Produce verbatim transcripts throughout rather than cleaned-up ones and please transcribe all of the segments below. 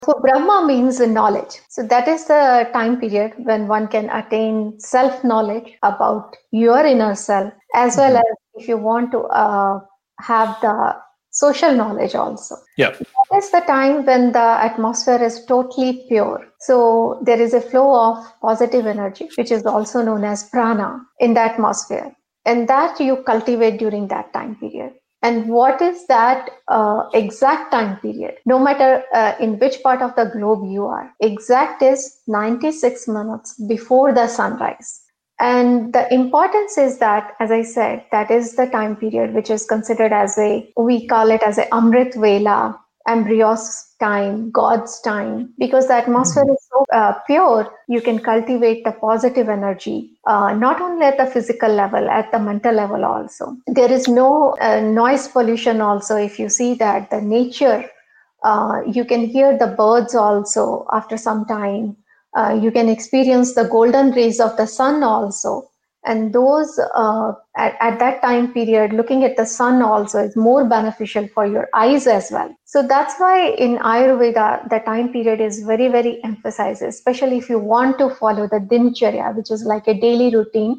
So Brahma means knowledge. So that is the time period when one can attain self-knowledge about your inner self, as well Mhm. as if you want to uh, have the social knowledge also. Yeah. That is the time when the atmosphere is totally pure. So there is a flow of positive energy, which is also known as prana in the atmosphere. And that you cultivate during that time period. And what is that uh, exact time period? No matter uh, in which part of the globe you are, exact is ninety-six minutes before the sunrise. And the importance is that, as I said, that is the time period which is considered as a, we call it as a Amrit Vela, embryos time, God's time, because the atmosphere Mhm. is so uh, pure, you can cultivate the positive energy, uh, not only at the physical level, at the mental level also. There is no uh, noise pollution also. If you see that the nature, uh, you can hear the birds also after some time. Uh, you can experience the golden rays of the sun also, and those uh, at, at that time period looking at the sun also is more beneficial for your eyes as well. So that's why in Ayurveda the time period is very very emphasized, especially if you want to follow the dincharya, which is like a daily routine.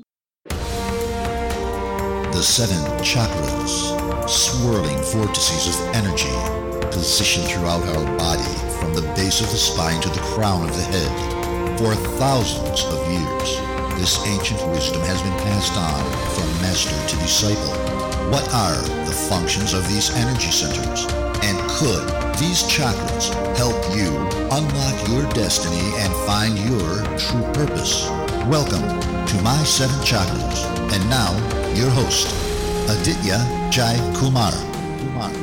The seven chakras, swirling vortices of energy, positioned throughout our body from the base of the spine to the crown of the head. For thousands of years, this ancient wisdom has been passed on from master to disciple. What are the functions of these energy centers? And could these chakras help you unlock your destiny and find your true purpose? Welcome to My Seven Chakras. And now, your host, Aditya Jai Kumar. Kumar.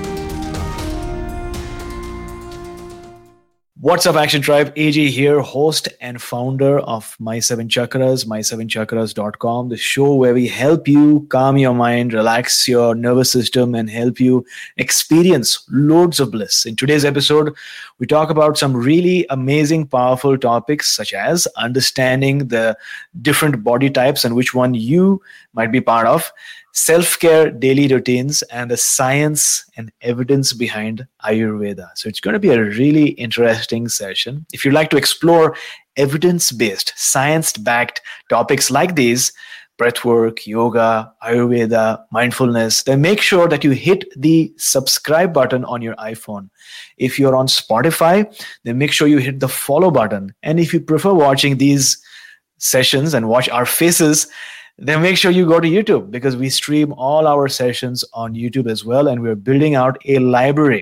What's up, Action Tribe? A J here, host and founder of My Seven Chakras, my seven chakras dot com, the show where we help you calm your mind, relax your nervous system, and help you experience loads of bliss. In today's episode, we talk about some really amazing, powerful topics, such as understanding the different body types and which one you might be part of, self-care daily routines, and the science and evidence behind Ayurveda. So it's going to be a really interesting session. If you'd like to explore evidence-based, science-backed topics like these, breathwork, yoga, Ayurveda, mindfulness, then make sure that you hit the subscribe button on your iPhone. If you're on Spotify, then make sure you hit the follow button. And if you prefer watching these sessions and watch our faces, then make sure you go to YouTube, because we stream all our sessions on YouTube as well, and we're building out a library.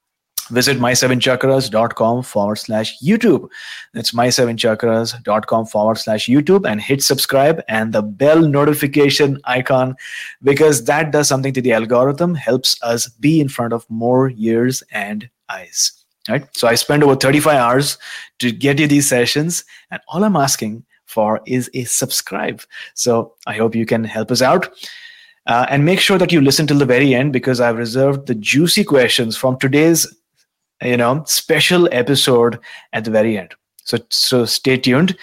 Visit my seven chakras dot com forward slash YouTube. That's my seven chakras dot com forward slash YouTube, and hit subscribe and the bell notification icon, because that does something to the algorithm, helps us be in front of more ears and eyes. Right? So I spend over thirty-five hours to get you these sessions, and all I'm asking for is a subscribe. So I hope you can help us out. Uh, and make sure that you listen till the very end, because I've reserved the juicy questions from today's, you know, special episode at the very end. So, so stay tuned.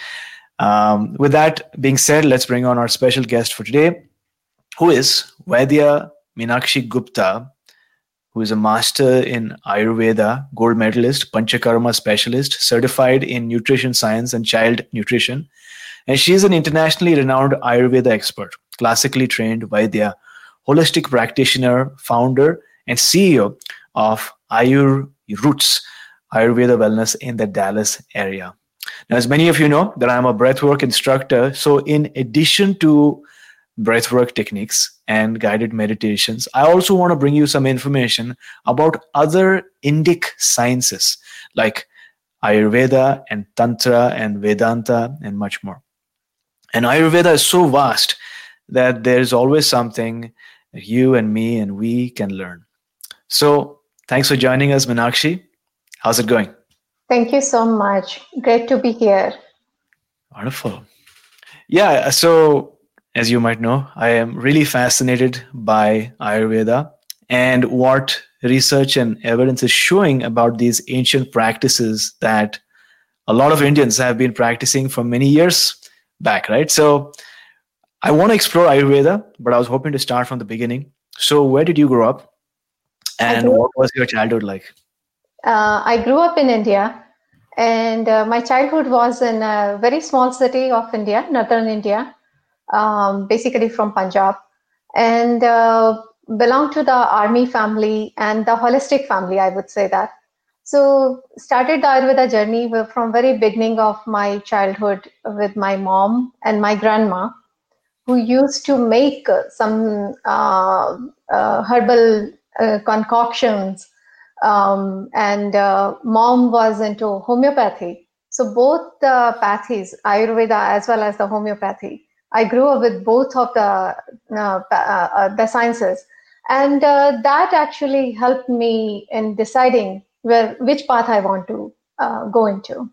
Um, with that being said, let's bring on our special guest for today, who is Vaidya Meenakshi Gupta, who is a master in Ayurveda, gold medalist, Panchakarma specialist, certified in nutrition science and child nutrition. And she is an internationally renowned Ayurveda expert, classically trained Vaidya, holistic practitioner, founder, and C E O of Ayur Roots, Ayurveda Wellness in the Dallas area. Now, as many of you know, that I'm a breathwork instructor. So in addition to breathwork techniques and guided meditations, I also want to bring you some information about other Indic sciences like Ayurveda and Tantra and Vedanta and much more. And Ayurveda is so vast that there's always something that you and me and we can learn. So thanks for joining us, Meenakshi. How's it going? Thank you so much. Great to be here. Wonderful. Yeah, so as you might know, I am really fascinated by Ayurveda and what research and evidence is showing about these ancient practices that a lot of Indians have been practicing for many years back, right? So I want to explore Ayurveda, but I was hoping to start from the beginning. So where did you grow up, I and grew, what was your childhood like? uh, I grew up in India. And uh, my childhood was in a very small city of India, northern India, um, basically from Punjab, and uh, belonged to the army family and the holistic family, I would say that. So started the Ayurveda journey from very beginning of my childhood with my mom and my grandma, who used to make some uh, uh, herbal uh, concoctions. Um, and uh, mom was into homeopathy. So both the pathies, Ayurveda as well as the homeopathy, I grew up with both of the uh, uh, the sciences, and uh, that actually helped me in deciding where which path I want to uh, go into.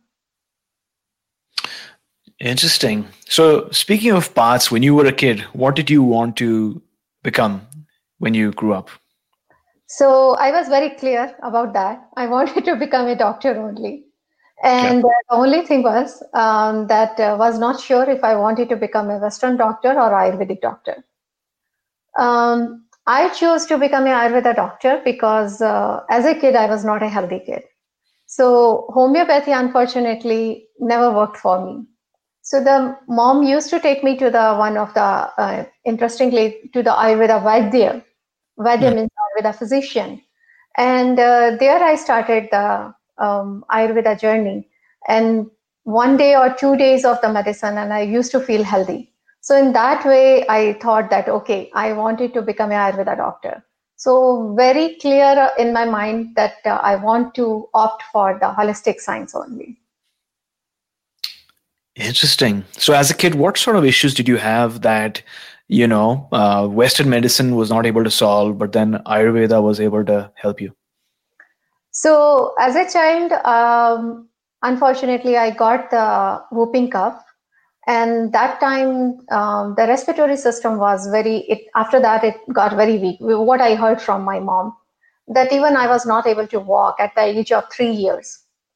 Interesting. So, speaking of paths, when you were a kid, what did you want to become when you grew up? So I was very clear about that. I wanted to become a doctor only. And yeah. The only thing was um, that uh, was not sure if I wanted to become a Western doctor or Ayurvedic doctor. Um, I chose to become an Ayurveda doctor because uh, as a kid, I was not a healthy kid. So homeopathy, unfortunately, never worked for me. So the mom used to take me to the one of the, uh, interestingly, to the Ayurveda Vaidya. Vaidya means Ayurveda physician. And uh, there I started the um, Ayurveda journey. And one day or two days of the medicine, and I used to feel healthy. So in that way, I thought that, okay, I wanted to become an Ayurveda doctor. So very clear in my mind that uh, I want to opt for the holistic science only. Interesting. So as a kid, what sort of issues did you have that, you know, uh, Western medicine was not able to solve, but then Ayurveda was able to help you? So as a child, um, unfortunately, I got the whooping cough. And that time, um, the respiratory system was very, it, after that, it got very weak. What I heard from my mom, that even I was not able to walk at the age of three years.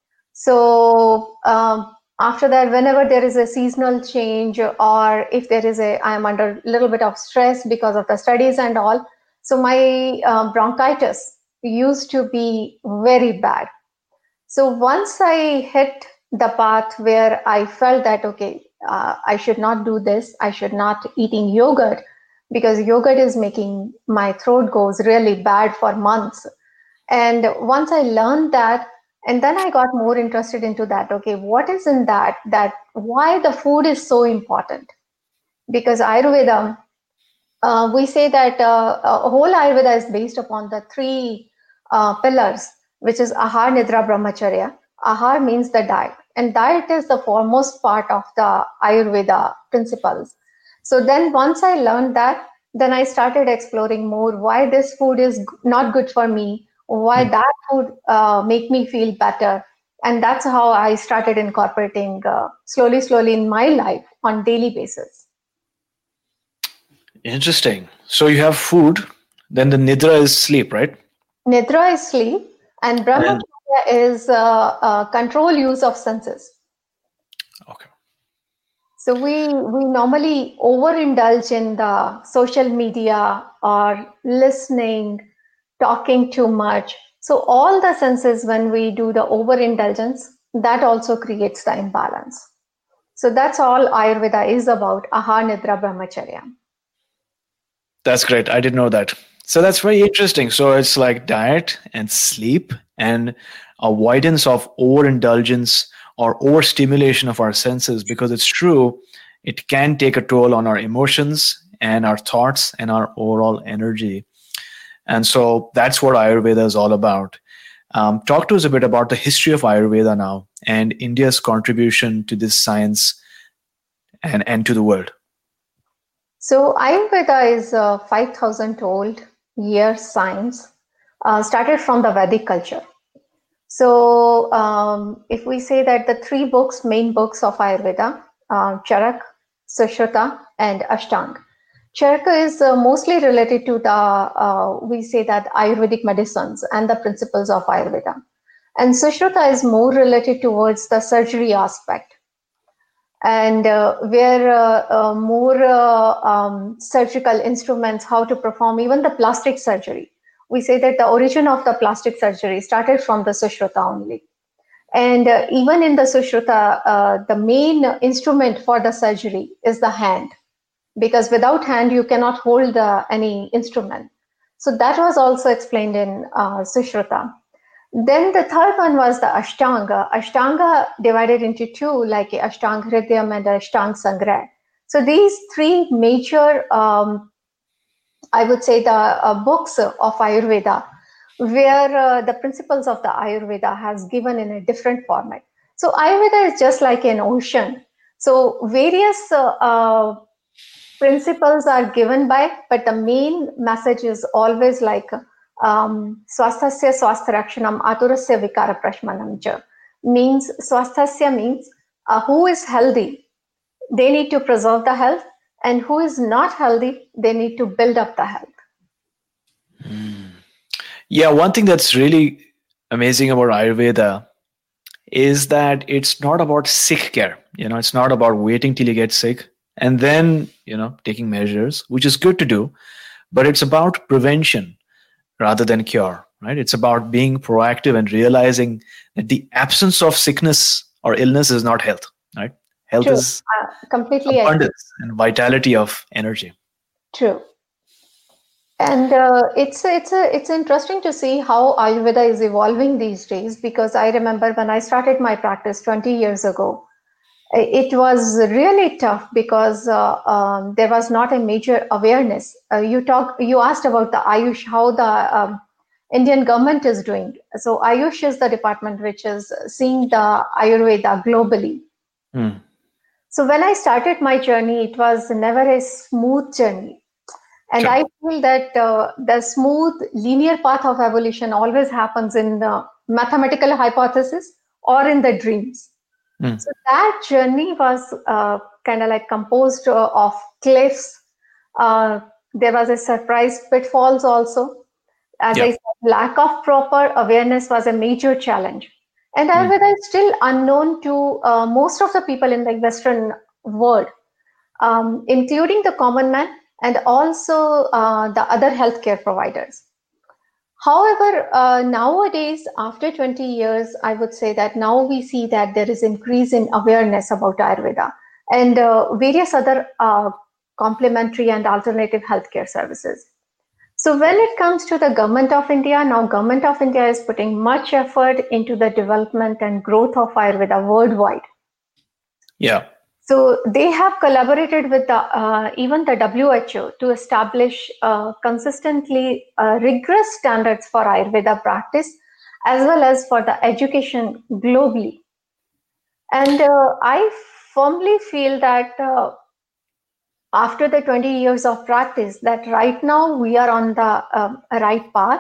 So um, after that, whenever there is a seasonal change, or if there is a, I am under a little bit of stress because of the studies and all. So my uh, bronchitis used to be very bad. So once I hit the path where I felt that, okay, uh, I should not do this, I should not eating yogurt, because yogurt is making my throat goes really bad for months. And once I learned that, and then I got more interested into that, okay, what is in that, that why the food is so important? Because Ayurveda, uh, we say that uh, uh, whole Ayurveda is based upon the three uh, pillars, which is Ahar, Nidra, Brahmacharya. Ahar means the diet, and diet is the foremost part of the Ayurveda principles. So then once I learned that, then I started exploring more why this food is not good for me, why mm. that food uh, make me feel better. And that's how I started incorporating uh, slowly, slowly in my life on daily basis. Interesting. So you have food, then the Nidra is sleep, right? Nidra is sleep, and Brahmacharya and- is uh, uh, control use of senses. Okay. So we we normally overindulge in the social media or listening, talking too much. So all the senses, when we do the overindulgence, that also creates the imbalance. So that's all Ayurveda is about, Ahar, Nidra, Brahmacharya. That's great. I didn't know that. So that's very interesting. So it's like diet and sleep and avoidance of overindulgence or overstimulation of our senses, because it's true, it can take a toll on our emotions and our thoughts and our overall energy. And so that's what Ayurveda is all about. Um, talk to us a bit about the history of Ayurveda now and India's contribution to this science and, and to the world. So Ayurveda is a five thousand old year science, uh, started from the Vedic culture. So um, if we say that the three books, main books of Ayurveda, uh, Charak, Sushruta, and Ashtanga. Charaka is uh, mostly related to the, uh, we say that Ayurvedic medicines and the principles of Ayurveda. And Sushruta is more related towards the surgery aspect. And uh, where uh, uh, more uh, um, surgical instruments, how to perform even the plastic surgery. We say that the origin of the plastic surgery started from the Sushruta only. And uh, even in the Sushruta, uh, the main instrument for the surgery is the hand, because without hand, you cannot hold uh, any instrument. So that was also explained in uh, Sushruta. Then the third one was the Ashtanga. Ashtanga divided into two, like Ashtang Hridayam and Ashtang Sangrah. So these three major, um, I would say, the uh, books of Ayurveda, where uh, the principles of the Ayurveda has given in a different format. So Ayurveda is just like an ocean. So various uh, uh, principles are given by, but the main message is always like um, swasthasya swastharakshanam aturasya vikara prashmanam ja. Means swasthasya means uh, who is healthy, they need to preserve the health, and who is not healthy, they need to build up the health. Mm. Yeah, one thing that's really amazing about Ayurveda is that it's not about sick care. You know, it's not about waiting till you get sick and then, you know, taking measures, which is good to do, but it's about prevention rather than cure, right? It's about being proactive and realizing that the absence of sickness or illness is not health, right? Health True. is uh, completely abundance and vitality of energy. True. And uh, it's it's a, it's interesting to see how Ayurveda is evolving these days, because I remember when I started my practice twenty years ago, it was really tough because uh, um, there was not a major awareness. Uh, you talk, you asked about the Ayush, how the um, Indian government is doing. So Ayush is the department which is seeing the Ayurveda globally. Hmm. So when I started my journey, it was never a smooth journey. And Sure. I feel that uh, the smooth linear path of evolution always happens in the mathematical hypothesis or in the dreams. Mm. So that journey was uh, kind of like composed uh, of cliffs. Uh, there was a surprise pitfalls also. As Yeah. I said, lack of proper awareness was a major challenge. And Mm. Ayurveda is still unknown to uh, most of the people in the Western world, um, including the common man and also uh, the other healthcare providers. However, uh, nowadays, after twenty years, I would say that now we see that there is increase in awareness about Ayurveda and uh, various other uh, complementary and alternative healthcare services. So when it comes to the government of India, now government of India is putting much effort into the development and growth of Ayurveda worldwide. Yeah. So they have collaborated with the, uh, even the W H O to establish uh, consistently uh, rigorous standards for Ayurveda practice, as well as for the education globally. And uh, I firmly feel that uh, after the twenty years of practice, that right now we are on the uh, right path.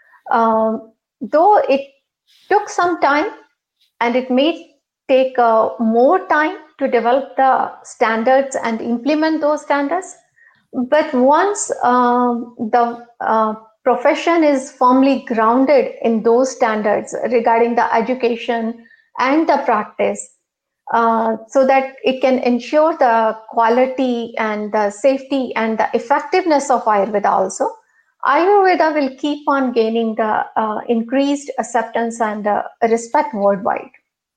Um, though it took some time and it may take uh, more time to develop the standards and implement those standards. But once um, the uh, profession is firmly grounded in those standards regarding the education and the practice, uh, so that it can ensure the quality and the safety and the effectiveness of Ayurveda also, Ayurveda will keep on gaining the uh, increased acceptance and uh, respect worldwide.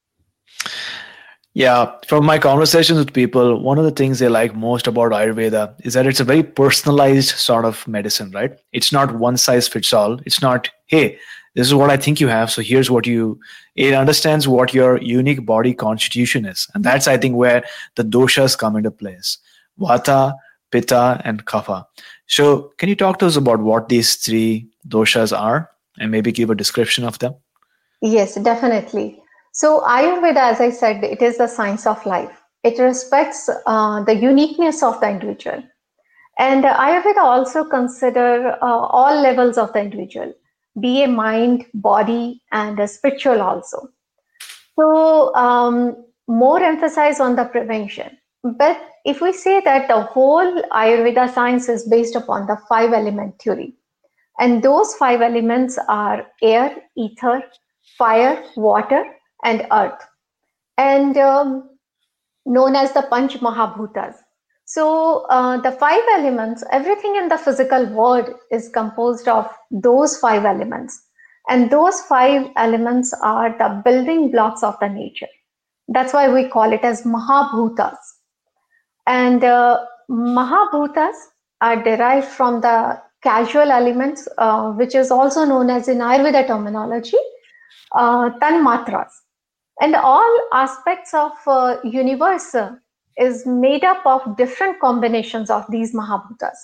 Yeah, from my conversations with people, one of the things they like most about Ayurveda is that it's a very personalized sort of medicine, right? It's not one size fits all. It's not, hey, this is what I think you have, so here's what you, it understands what your unique body constitution is. And that's, I think, where the doshas come into place. Vata, Pitta, and Kapha. So can you talk to us about what these three doshas are and maybe give a description of them? Yes, definitely. So Ayurveda, as I said, it is the science of life. It respects uh, the uniqueness of the individual. And uh, Ayurveda also consider uh, all levels of the individual, be a mind, body, and a spiritual also. So um, more emphasis on the prevention. But if we say that the whole Ayurveda science is based upon the five element theory, and those five elements are air, ether, fire, water, and earth, and um, known as the Panch Mahabhutas. So uh, the five elements, everything in the physical world is composed of those five elements. And those five elements are the building blocks of the nature. That's why we call it as Mahabhutas. And uh, Mahabhutas are derived from the casual elements, uh, which is also known as in Ayurveda terminology, uh, Tanmatras. And all aspects of uh, universe is made up of different combinations of these Mahabhutas.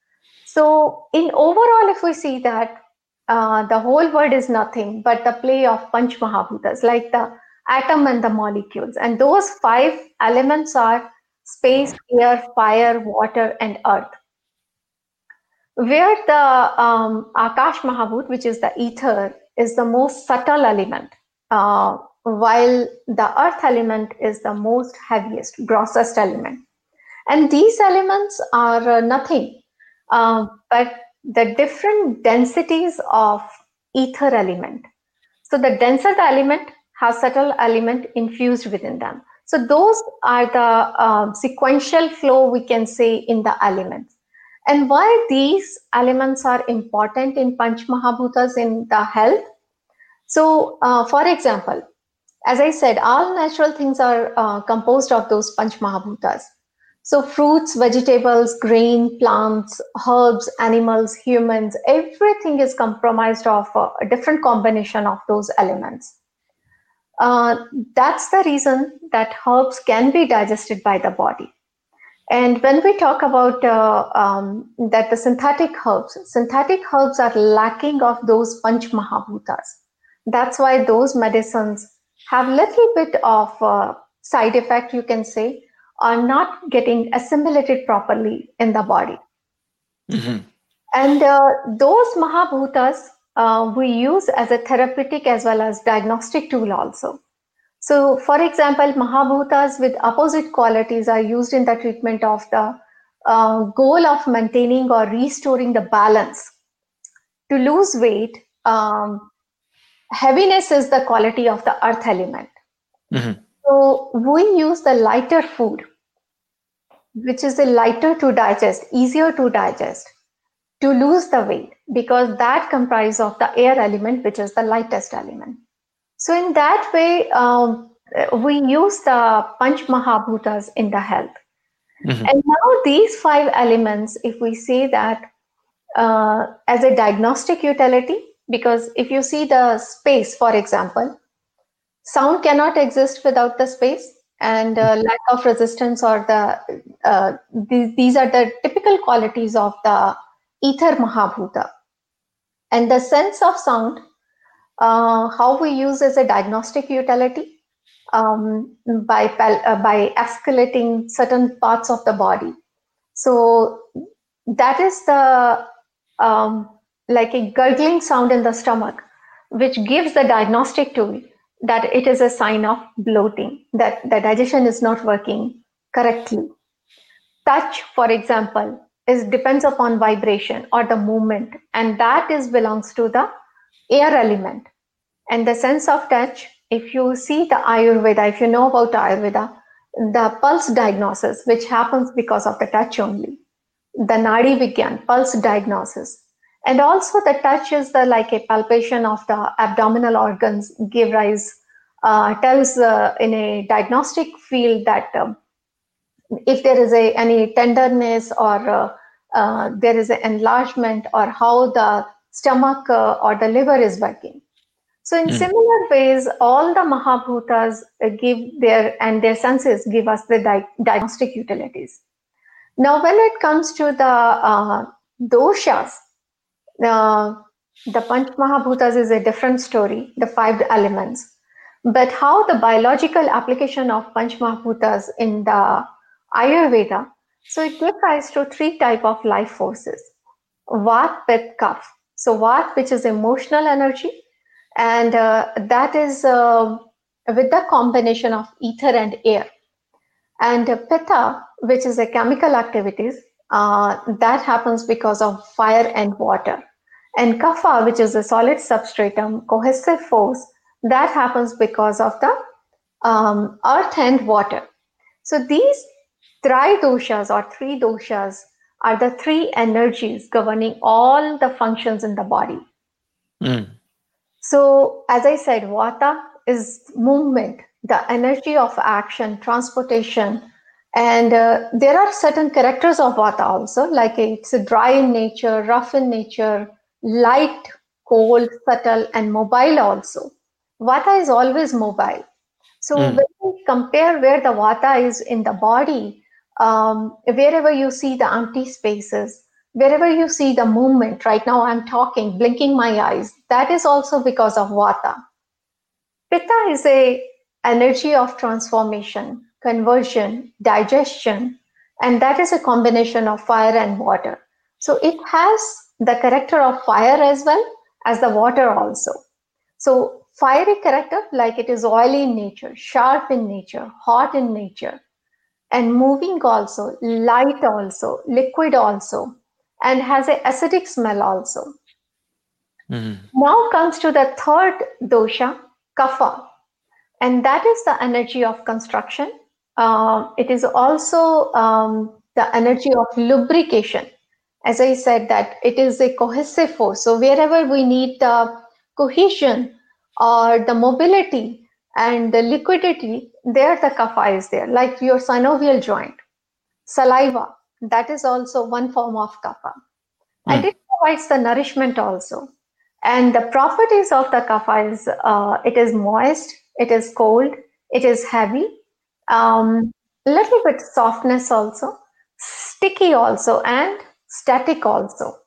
So in overall, if we see that uh, the whole world is nothing but the play of Panch Mahabhutas, like the atom and the molecules. And those five elements are space, air, fire, water, and earth. Where the um, Akash Mahabhut, which is the ether, is the most subtle element, uh, while the earth element is the most heaviest, grossest element. And these elements are uh, nothing uh, but the different densities of ether element. So the denser the element has subtle element infused within them. So those are the uh, sequential flow, we can say, in the elements. And why these elements are important in Panch Mahabhutas in the health? So, uh, for example, as I said, all natural things are uh, composed of those Panch Mahabhutas. So fruits, vegetables, grain, plants, herbs, animals, humans, everything is comprised of a different combination of those elements. Uh, that's the reason that herbs can be digested by the body. And when we talk about uh, um, that the synthetic herbs, synthetic herbs are lacking of those Panch Mahabhutas. That's why those medicines have little bit of uh, side effect, you can say, are not getting assimilated properly in the body. Mm-hmm. And uh, those Mahabhutas uh, we use as a therapeutic as well as diagnostic tool also. So, for example, Mahabhutas with opposite qualities are used in the treatment of the uh, goal of maintaining or restoring the balance. To lose weight, um, heaviness is the quality of the earth element. Mm-hmm. So, we use the lighter food, which is the lighter to digest, easier to digest, to lose the weight, because that comprises of the air element, which is the lightest element. So in that way, um, we use the Panch Mahabhutas in the health. Mm-hmm. And now these five elements, if we say that uh, as a diagnostic utility, because if you see the space, for example, sound cannot exist without the space, and uh, lack of resistance or the, uh, th- these are the typical qualities of the ether Mahabhuta. And the sense of sound, Uh, how we use as a diagnostic utility um, by uh, by escalating certain parts of the body. So that is the um, like a gurgling sound in the stomach, which gives the diagnostic tool that it is a sign of bloating, that the digestion is not working correctly. Touch, for example, is depends upon vibration or the movement, and that is belongs to the air element. And the sense of touch, if you see the Ayurveda, if you know about Ayurveda, the pulse diagnosis, which happens because of the touch only, the Nadi Vigyan, pulse diagnosis, and also the touch is the like a palpation of the abdominal organs, give rise, uh, tells uh, in a diagnostic field that um, if there is a any tenderness or uh, uh, there is an enlargement, or how the stomach uh, or the liver is working. So in mm. similar ways, all the Mahabhutas give their, and their senses give us the di- diagnostic utilities. Now, when it comes to the uh, doshas, uh, the Panch Mahabhutas is a different story, the five elements. But how the biological application of Panch Mahabhutas in the Ayurveda, so it gives rise to three type of life forces: Vat, Pitta, Kapha. So Vat, which is emotional energy, and uh, that is uh, with the combination of ether and air. And uh, Pitta, which is a chemical activities, uh, that happens because of fire and water. And Kapha, which is a solid substratum, cohesive force, that happens because of the um, earth and water. So these three doshas or three doshas are the three energies governing all the functions in the body. Mm. So, as I said, Vata is movement, the energy of action, transportation, and uh, there are certain characters of Vata also, like it's dry in nature, rough in nature, light, cold, subtle, and mobile also. Vata is always mobile. So Mm. when we compare where the Vata is in the body, um, wherever you see the empty spaces, wherever you see the movement, right now I'm talking, blinking my eyes, that is also because of Vata. Pitta is a energy of transformation, conversion, digestion, and that is a combination of fire and water. So it has the character of fire as well as the water also. So fiery character, like it is oily in nature, sharp in nature, hot in nature, and moving also, light also, liquid also, and has a acidic smell also. Mm. Now comes to the third dosha, kapha, and that is the energy of construction. Uh, it is also um, the energy of lubrication. As I said, that it is a cohesive force. So wherever we need the cohesion or the mobility and the liquidity, there the kapha is there, like your synovial joint, saliva. That is also one form of kapha, and Mm. it provides the nourishment also. And the properties of the kapha is uh, it is moist, it is cold, it is heavy, um, little bit softness also, sticky also, and static also.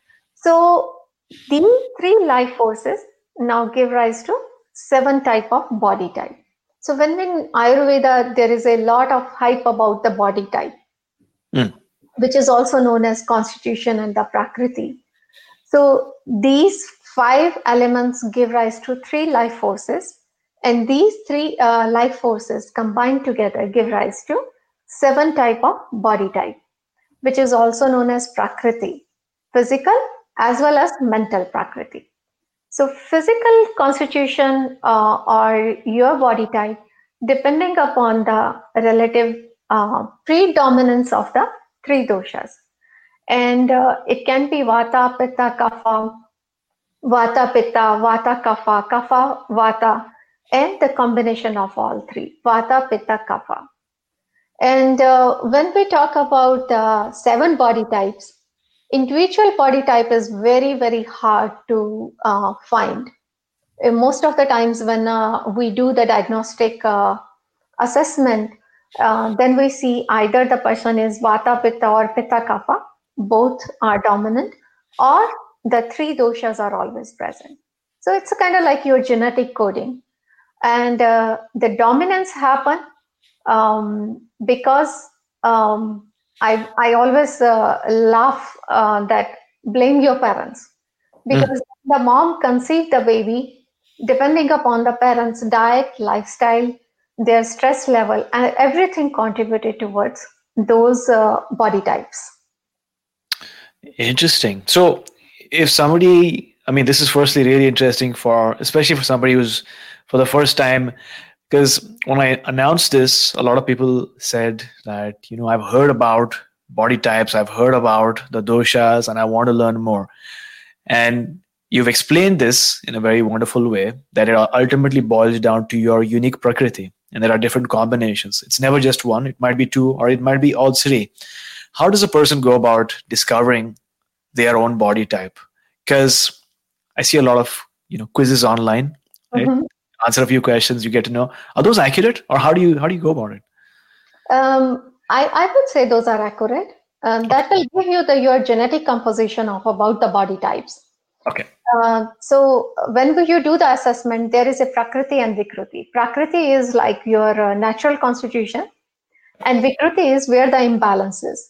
So these three life forces now give rise to seven type of body type. So when in Ayurveda there is a lot of hype about the body type, Mm. which is also known as constitution and the prakriti. So these five elements give rise to three life forces, and these three uh, life forces combined together give rise to seven type of body type, which is also known as prakriti, physical as well as mental prakriti. So physical constitution uh, or your body type, depending upon the relative uh, predominance of the three doshas, and uh, it can be vata, pitta, kapha, vata, pitta, vata, kapha, kapha, vata, and the combination of all three, vata, pitta, kapha. And uh, when we talk about uh, seven body types, individual body type is very, very hard to uh, find. Uh, Most of the times when uh, we do the diagnostic uh, assessment, uh, then we see either the person is vata, pitta, or pitta, kapha, both are dominant, or the three doshas are always present. So it's kind of like your genetic coding. And uh, the dominance happen um, because um, I, I always uh, laugh uh, that blame your parents, Mm. because the mom conceived the baby, depending upon the parents' diet, lifestyle, their stress level, and everything contributed towards those uh, body types. Interesting. So, if somebody, I mean, this is firstly really interesting for, especially for somebody who's for the first time, because when I announced this, a lot of people said that, you know, I've heard about body types, I've heard about the doshas, and I want to learn more. And you've explained this in a very wonderful way that it ultimately boils down to your unique prakriti. And there are different combinations. It's never just one, it might be two, or it might be all three. How does a person go about discovering their own body type? Because I see a lot of, you know, quizzes online, right? Mhm. Answer a few questions, you get to know. Are those accurate, or how do you how do you go about it? Um, I, I would say those are accurate. Um, that will give you the your genetic composition of about the body types. Okay. Uh, so when you do the assessment, there is a prakriti and vikruti. Prakriti is like your uh, natural constitution, and vikruti is where the imbalance is.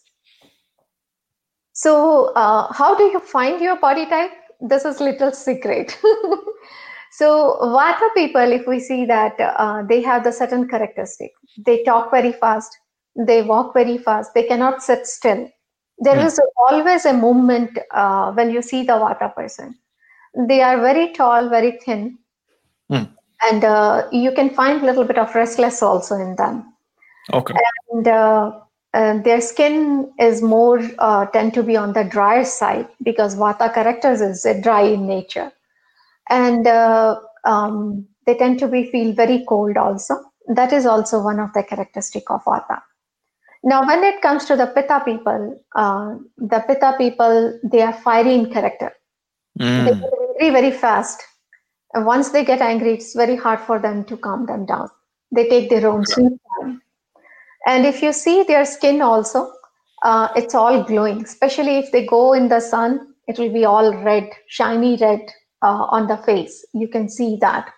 So uh, how do you find your body type? This is little secret. So vata people, if we see that uh, they have the certain characteristic, they talk very fast, they walk very fast, they cannot sit still. There Hmm. is always a movement uh, when you see the vata person. They are very tall, very thin, Hmm. and uh, you can find a little bit of restless also in them. Okay. And uh, uh, their skin is more uh, tend to be on the drier side because vata characters is uh, dry in nature. and uh, um, they tend to be feel very cold also. That is also one of the characteristic of Vata. Now, when it comes to the Pitta people, uh, the Pitta people, they are fiery in character. Mm. They get angry very fast. And once they get angry, it's very hard for them to calm them down. They take their own sweet time. And if you see their skin also, uh, it's all glowing. Especially if they go in the sun, it will be all red, shiny red uh, on the face. You can see that.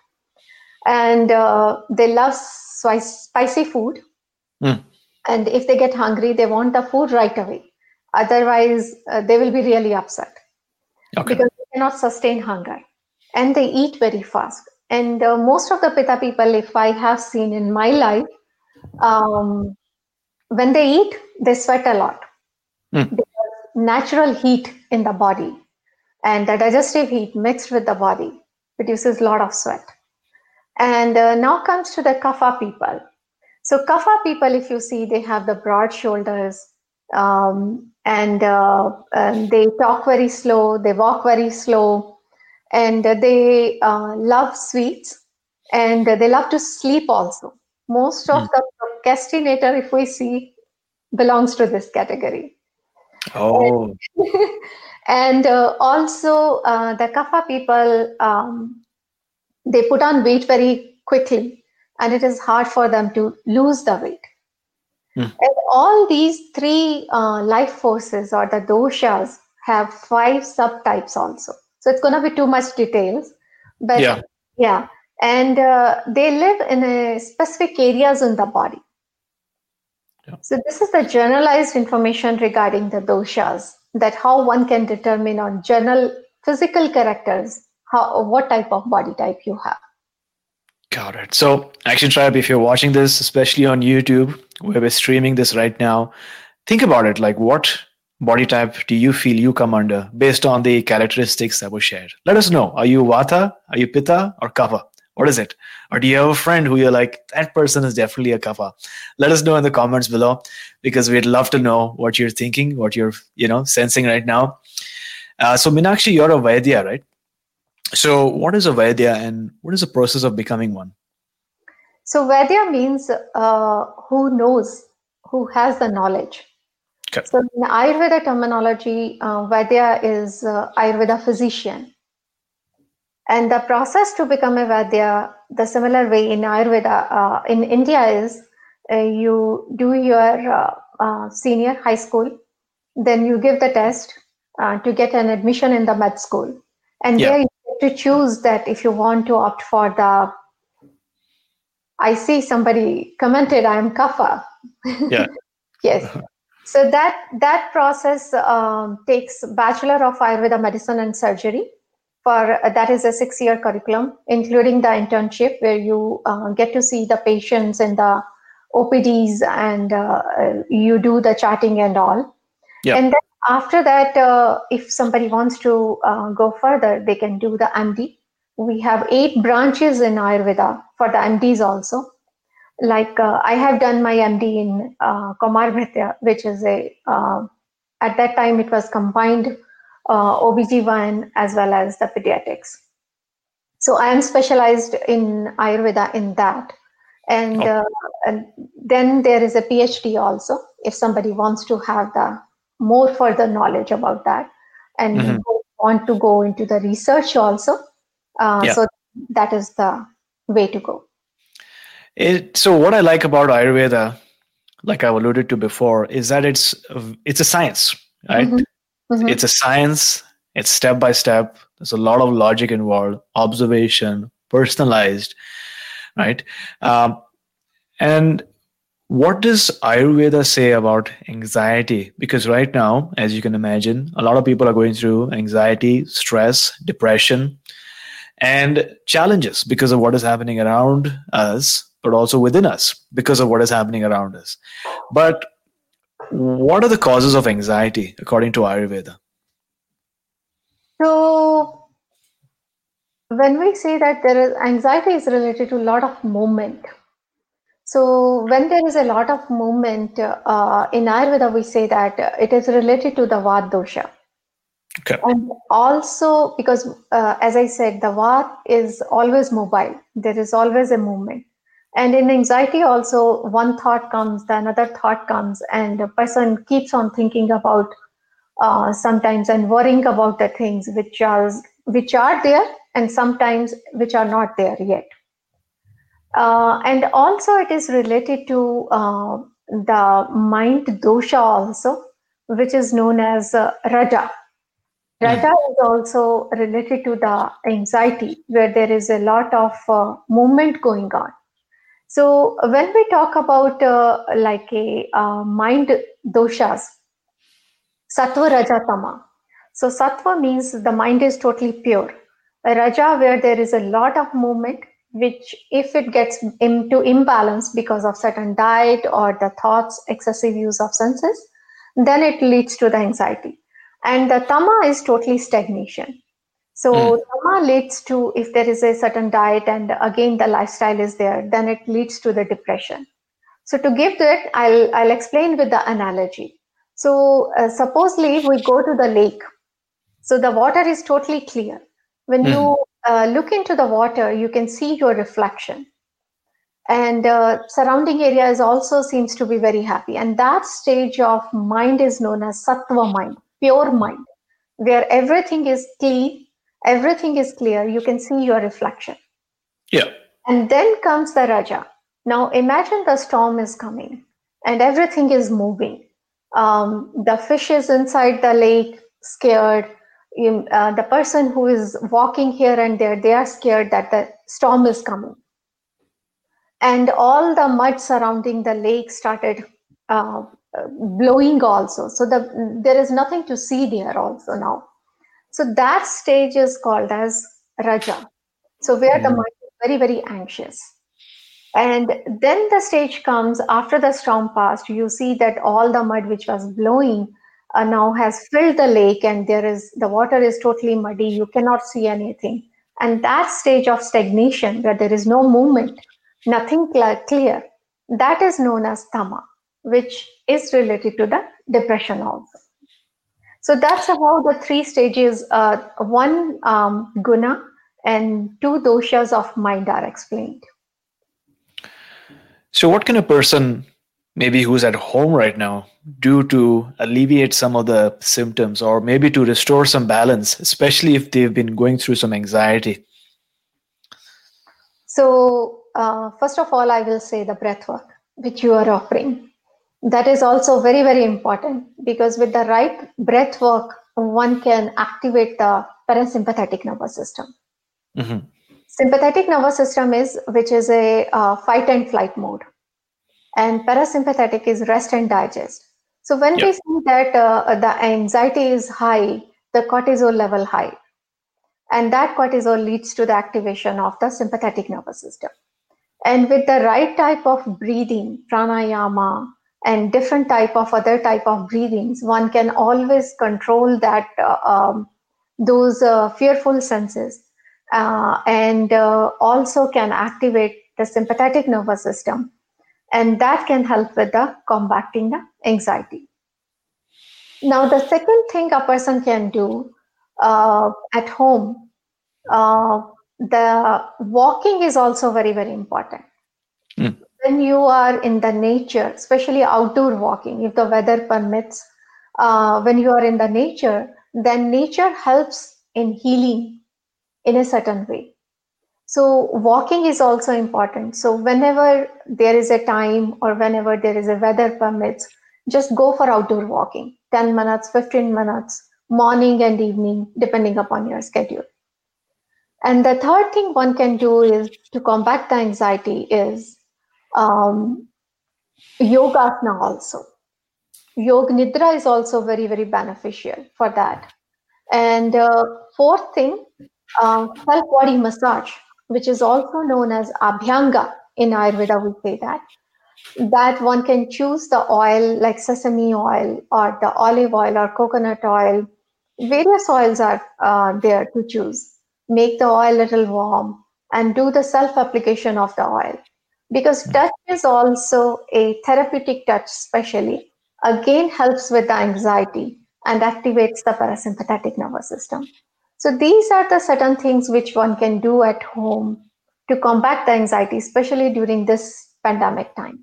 And uh, they love spicy food. Mm. And if they get hungry, they want the food right away. Otherwise, uh, they will be really upset. Okay. Because they cannot sustain hunger. And they eat very fast. And uh, most of the Pitta people, if I have seen in my life, um, when they eat, they sweat a lot. Mm. Because natural heat in the body and the digestive heat mixed with the body produces a lot of sweat. And uh, now comes to the Kapha people. So Kapha people, if you see, they have the broad shoulders, um, and, uh, and they talk very slow, they walk very slow, and uh, they uh, love sweets, and uh, they love to sleep also. Most of Mm. the procrastinator, if we see, belongs to this category. Oh. And uh, also uh, the Kapha people, um, they put on weight very quickly, and it is hard for them to lose the weight. Mm. And all these three uh, life forces or the doshas have five subtypes also. So it's going to be too much details, but Yeah. yeah, and uh, they live in a specific areas in the body. Yeah. So this is the generalized information regarding the doshas, that how one can determine on general physical characters, how what type of body type you have. Got it. So, Action Tribe, if you're watching this, especially on YouTube, where we're streaming this right now, think about it. Like, what body type do you feel you come under based on the characteristics that were shared? Let us know. Are you Vata? Are you Pitta or Kapha? What is it? Or do you have a friend who you're like, that person is definitely a Kapha? Let us know in the comments below, because we'd love to know what you're thinking, what you're, you know, sensing right now. Uh, so, Meenakshi, you're a Vaidya, right? So, what is a Vaidya, and what is the process of becoming one? So Vaidya means uh, who knows, who has the knowledge. Okay. So in Ayurveda terminology, uh, Vaidya is uh, Ayurveda physician. And the process to become a Vaidya, the similar way in Ayurveda, uh, in India is uh, you do your uh, uh, senior high school, then you give the test uh, to get an admission in the med school. And Yeah. there you get to choose that if you want to opt for the, I see somebody commented, I am Kapha. Yeah. Yes. So that that process um, takes Bachelor of Ayurveda Medicine and Surgery. For uh, that is a six-year curriculum, including the internship, where you uh, get to see the patients in the O P Ds, and uh, you do the charting and all. Yeah. And then after that, uh, if somebody wants to uh, go further, they can do the M D. We have eight branches in Ayurveda for the M Ds also. Like uh, I have done my M D in uh, Kumar Bhatia, which is a, uh, at that time it was combined uh, O B G Y N as well as the pediatrics. So I am specialized in Ayurveda in that. And, Oh. uh, and then there is a PhD also, if somebody wants to have the more further knowledge about that and Mhm. go, want to go into the research also. Uh, Yeah. So that is the way to go. It, so what I like about Ayurveda, like I've alluded to before, is that it's it's a science, right? Mhm. Mhm. It's a science. It's step by step. There's a lot of logic involved, observation, personalized, right? Um, and what does Ayurveda say about anxiety? Because right now, as you can imagine, a lot of people are going through anxiety, stress, depression, and challenges because of what is happening around us, but also within us because of what is happening around us. But what are the causes of anxiety according to Ayurveda? So when we say that there is anxiety is related to a lot of movement. So when there is a lot of movement uh, in Ayurveda, we say that uh, it is related to the Vata dosha. Okay. And also because, uh, as I said, the Vat is always mobile. There is always a movement. And in anxiety also, one thought comes, the another thought comes, and a person keeps on thinking about uh, sometimes and worrying about the things which are which are there, and sometimes which are not there yet. Uh, and also it is related to uh, the mind dosha also, which is known as uh, Raja. Raja Mm. is also related to the anxiety, where there is a lot of uh, movement going on. So when we talk about uh, like a uh, mind doshas, sattva, raja, tama. So sattva means the mind is totally pure. Raja, where there is a lot of movement, which if it gets into imbalance because of certain diet or the thoughts, excessive use of senses, then it leads to the anxiety. And the tama is totally stagnation. So Mm. tama leads to, if there is a certain diet and again the lifestyle is there, then it leads to the depression. So to give that, I'll I'll explain with the analogy. So uh, supposedly we go to the lake. So the water is totally clear. When Mm. you uh, look into the water, you can see your reflection, and uh, surrounding area is also seems to be very happy. And that stage of mind is known as sattva mind, pure mind, where everything is clean, everything is clear. You can see your reflection. Yeah. And then comes the Raja. Now imagine the storm is coming and everything is moving. Um, the fish is inside the lake, scared. Um, uh, the person who is walking here and there, they are scared that the storm is coming. And all the mud surrounding the lake started uh, blowing also. So the, there is nothing to see there also now. So that stage is called as Raja. So where the Mm. mind is very, very anxious. And then the stage comes after the storm passed. You see that all the mud which was blowing uh, now has filled the lake, and there is the water is totally muddy. You cannot see anything. And that stage of stagnation, where there is no movement, nothing cl- clear, that is known as tama, which is related to the depression also. So that's how the three stages, uh, one um, guna and two doshas of mind are explained. So, what can a person, maybe who's at home right now, do to alleviate some of the symptoms, or maybe to restore some balance, especially if they've been going through some anxiety? So, uh, first of all, I will say the breath work which you are offering. That is also very, very important, because with the right breath work, one can activate the parasympathetic nervous system. Mm-hmm. Sympathetic nervous system is which is a uh, fight and flight mode, and parasympathetic is rest and digest. So when Yeah. we see that uh, the anxiety is high, the cortisol level high, and that cortisol leads to the activation of the sympathetic nervous system. And with the right type of breathing, pranayama, and different type of other type of breathings, one can always control that uh, um, those uh, fearful senses, uh, and uh, also can activate the sympathetic nervous system, and that can help with the combating the anxiety. Now, the second thing a person can do uh, at home, uh, the walking is also very, very important. Mm. When you are in the nature, especially outdoor walking, if the weather permits, uh, when you are in the nature, then nature helps in healing in a certain way. So walking is also important. So whenever there is a time or whenever there is a weather permits, just go for outdoor walking, ten minutes, fifteen minutes, morning and evening, depending upon your schedule. And the third thing one can do is to combat the anxiety is um, yogasana also. Yoga nidra is also very, very beneficial for that. And uh, fourth thing, uh, self body massage, which is also known as abhyanga in Ayurveda, we say that. That one can choose the oil like sesame oil or the olive oil or coconut oil. Various oils are uh, there to choose. Make the oil a little warm and do the self application of the oil, because touch is also a therapeutic touch, especially again helps with the anxiety. and activates the parasympathetic nervous system. So these are the certain things which one can do at home to combat the anxiety, especially during this pandemic time.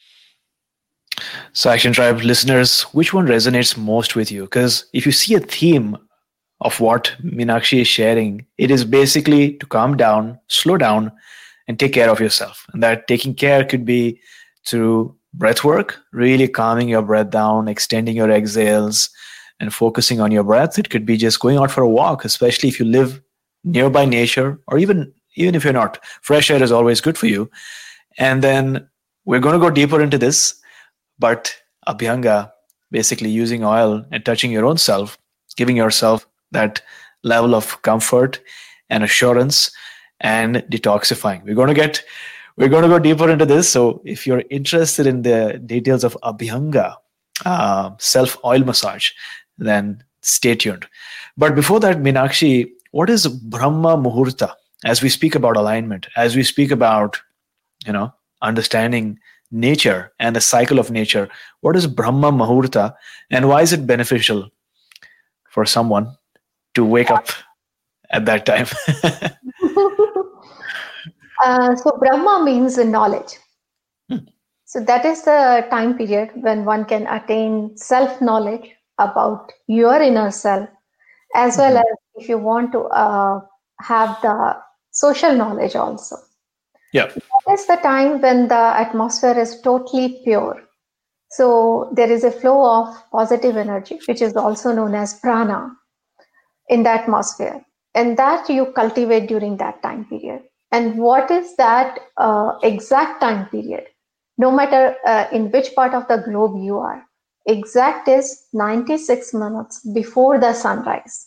So, Action Tribe listeners, which one resonates most with you? Because if you see a theme of what Meenakshi is sharing, it is basically to calm down, slow down, and take care of yourself. And that taking care could be through breath work, really calming your breath down, extending your exhales, and focusing on your breath. It could be just going out for a walk, especially if you live nearby nature, or even even if you're not. Fresh air is always good for you. And then we're going to go deeper into this, but Abhyanga, basically using oil and touching your own self, giving yourself that level of comfort and assurance and detoxifying. We're going to get, we're going to go deeper into this. So if you're interested in the details of Abhyanga, uh, self oil massage, then stay tuned. But before that, Meenakshi, what is Brahma Muhurta? As we speak about alignment, as we speak about, you know, understanding nature and the cycle of nature, what is Brahma Muhurta, and why is it beneficial for someone to wake up at that time? uh, so Brahma means knowledge. Hmm. So that is the time period when one can attain self-knowledge about your inner self, as well mm-hmm. as if you want to uh, have the social knowledge also. Yeah. That is the time when the atmosphere is totally pure. So there is a flow of positive energy, which is also known as prana, in the atmosphere. And that you cultivate during that time period. And what is that uh, exact time period? No matter uh, in which part of the globe you are, exact is ninety-six minutes before the sunrise.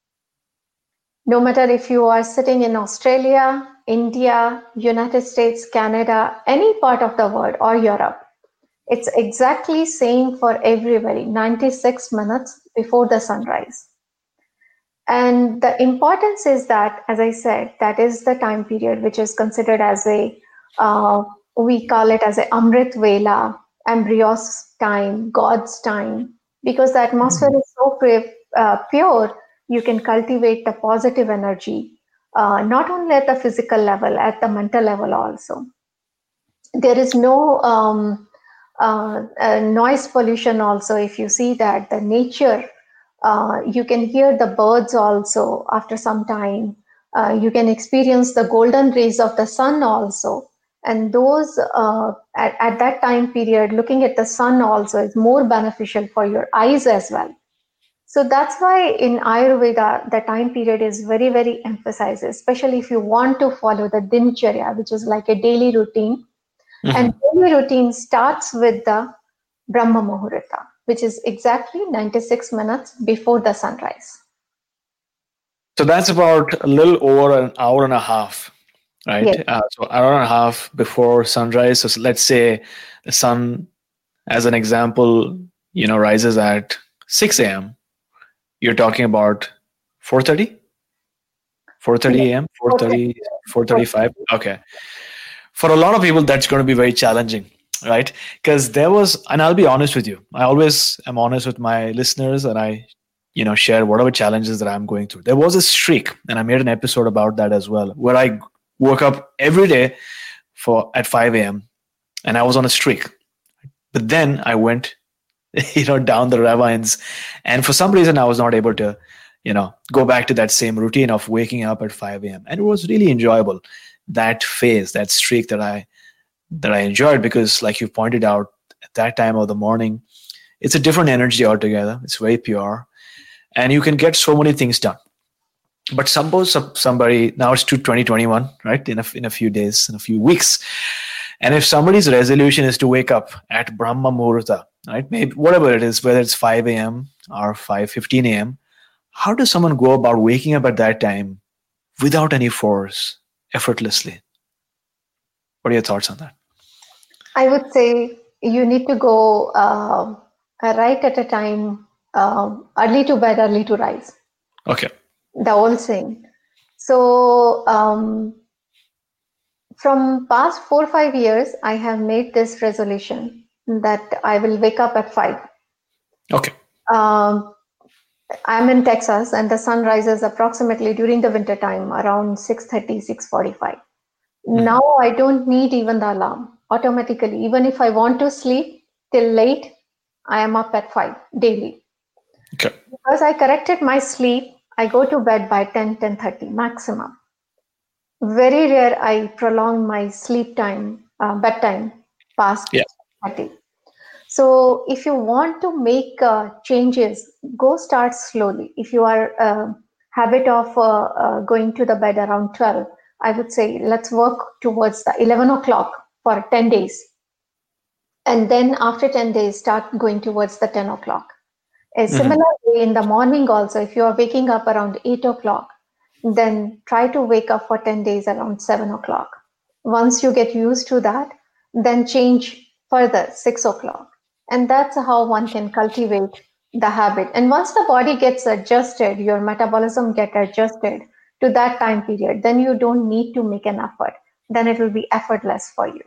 No matter if you are sitting in Australia, India, United States, Canada, any part of the world, or Europe, it's exactly same for everybody, ninety-six minutes before the sunrise. And the importance is that, as I said, that is the time period which is considered as a, uh, we call it as a Amrit Vela, embryos time, God's time, because the atmosphere mm-hmm. is so pre- uh, pure. You can cultivate the positive energy, uh, not only at the physical level, at the mental level also. There is no um, uh, uh, noise pollution also. If you see that the nature, uh, you can hear the birds also after some time. Uh, you can experience the golden rays of the sun also. And those, uh, at, at that time period, looking at the sun also is more beneficial for your eyes as well. So that's why in Ayurveda, the time period is very, very emphasized, especially if you want to follow the Dincharya, which is like a daily routine. Mm-hmm. And daily routine starts with the Brahma Muhurta, which is exactly ninety-six minutes before the sunrise. So that's about a little over an hour and a half, right? Yes. Uh, so an hour and a half before sunrise. So let's say the sun, as an example, you know, rises at six a.m. You're talking about four thirty? four thirty a.m.? four thirty, four thirty-five? Okay. For a lot of people, that's going to be very challenging, right? Because there was, and I'll be honest with you, I always am honest with my listeners, and I, you know, share whatever challenges that I'm going through. There was a streak, and I made an episode about that as well, where I woke up every day for at five a.m. and I was on a streak. But then I went you know, down the ravines. And for some reason, I was not able to, you know, go back to that same routine of waking up at five a.m. And it was really enjoyable, that phase, that streak that I, that I enjoyed, because like you pointed out, at that time of the morning, it's a different energy altogether. It's very pure and you can get so many things done. But suppose somebody, now it's to twenty twenty-one, right? In a, in a few days, in a few weeks. And if somebody's resolution is to wake up at Brahma Muhurta, right? Maybe whatever it is, whether it's five a.m. or five fifteen a.m., how does someone go about waking up at that time without any force, effortlessly? What are your thoughts on that? I would say you need to go uh, right at a time, uh, early to bed, early to rise. Okay. The old saying. So um, from past four or five years, I have made this resolution that I will wake up at five. Okay. Um, I'm in Texas, and the sun rises approximately during the winter time around six thirty, six forty-five. Mhm. Now I don't need even the alarm automatically. Even if I want to sleep till late, I am up at five daily. Okay. Because I corrected my sleep, I go to bed by ten, ten thirty maximum. Very rare I prolong my sleep time, uh, bedtime past Yeah. thirty. So if you want to make uh, changes, go start slowly. If you are a habit of uh, uh, going to the bed around twelve, I would say let's work towards the eleven o'clock for ten days. And then after ten days, start going towards the ten o'clock. A Mhm. similar way in the morning also, if you are waking up around eight o'clock, then try to wake up for ten days around seven o'clock. Once you get used to that, then change further six o'clock. And that's how one can cultivate the habit. And once the body gets adjusted, your metabolism get adjusted to that time period, then you don't need to make an effort. Then it will be effortless for you.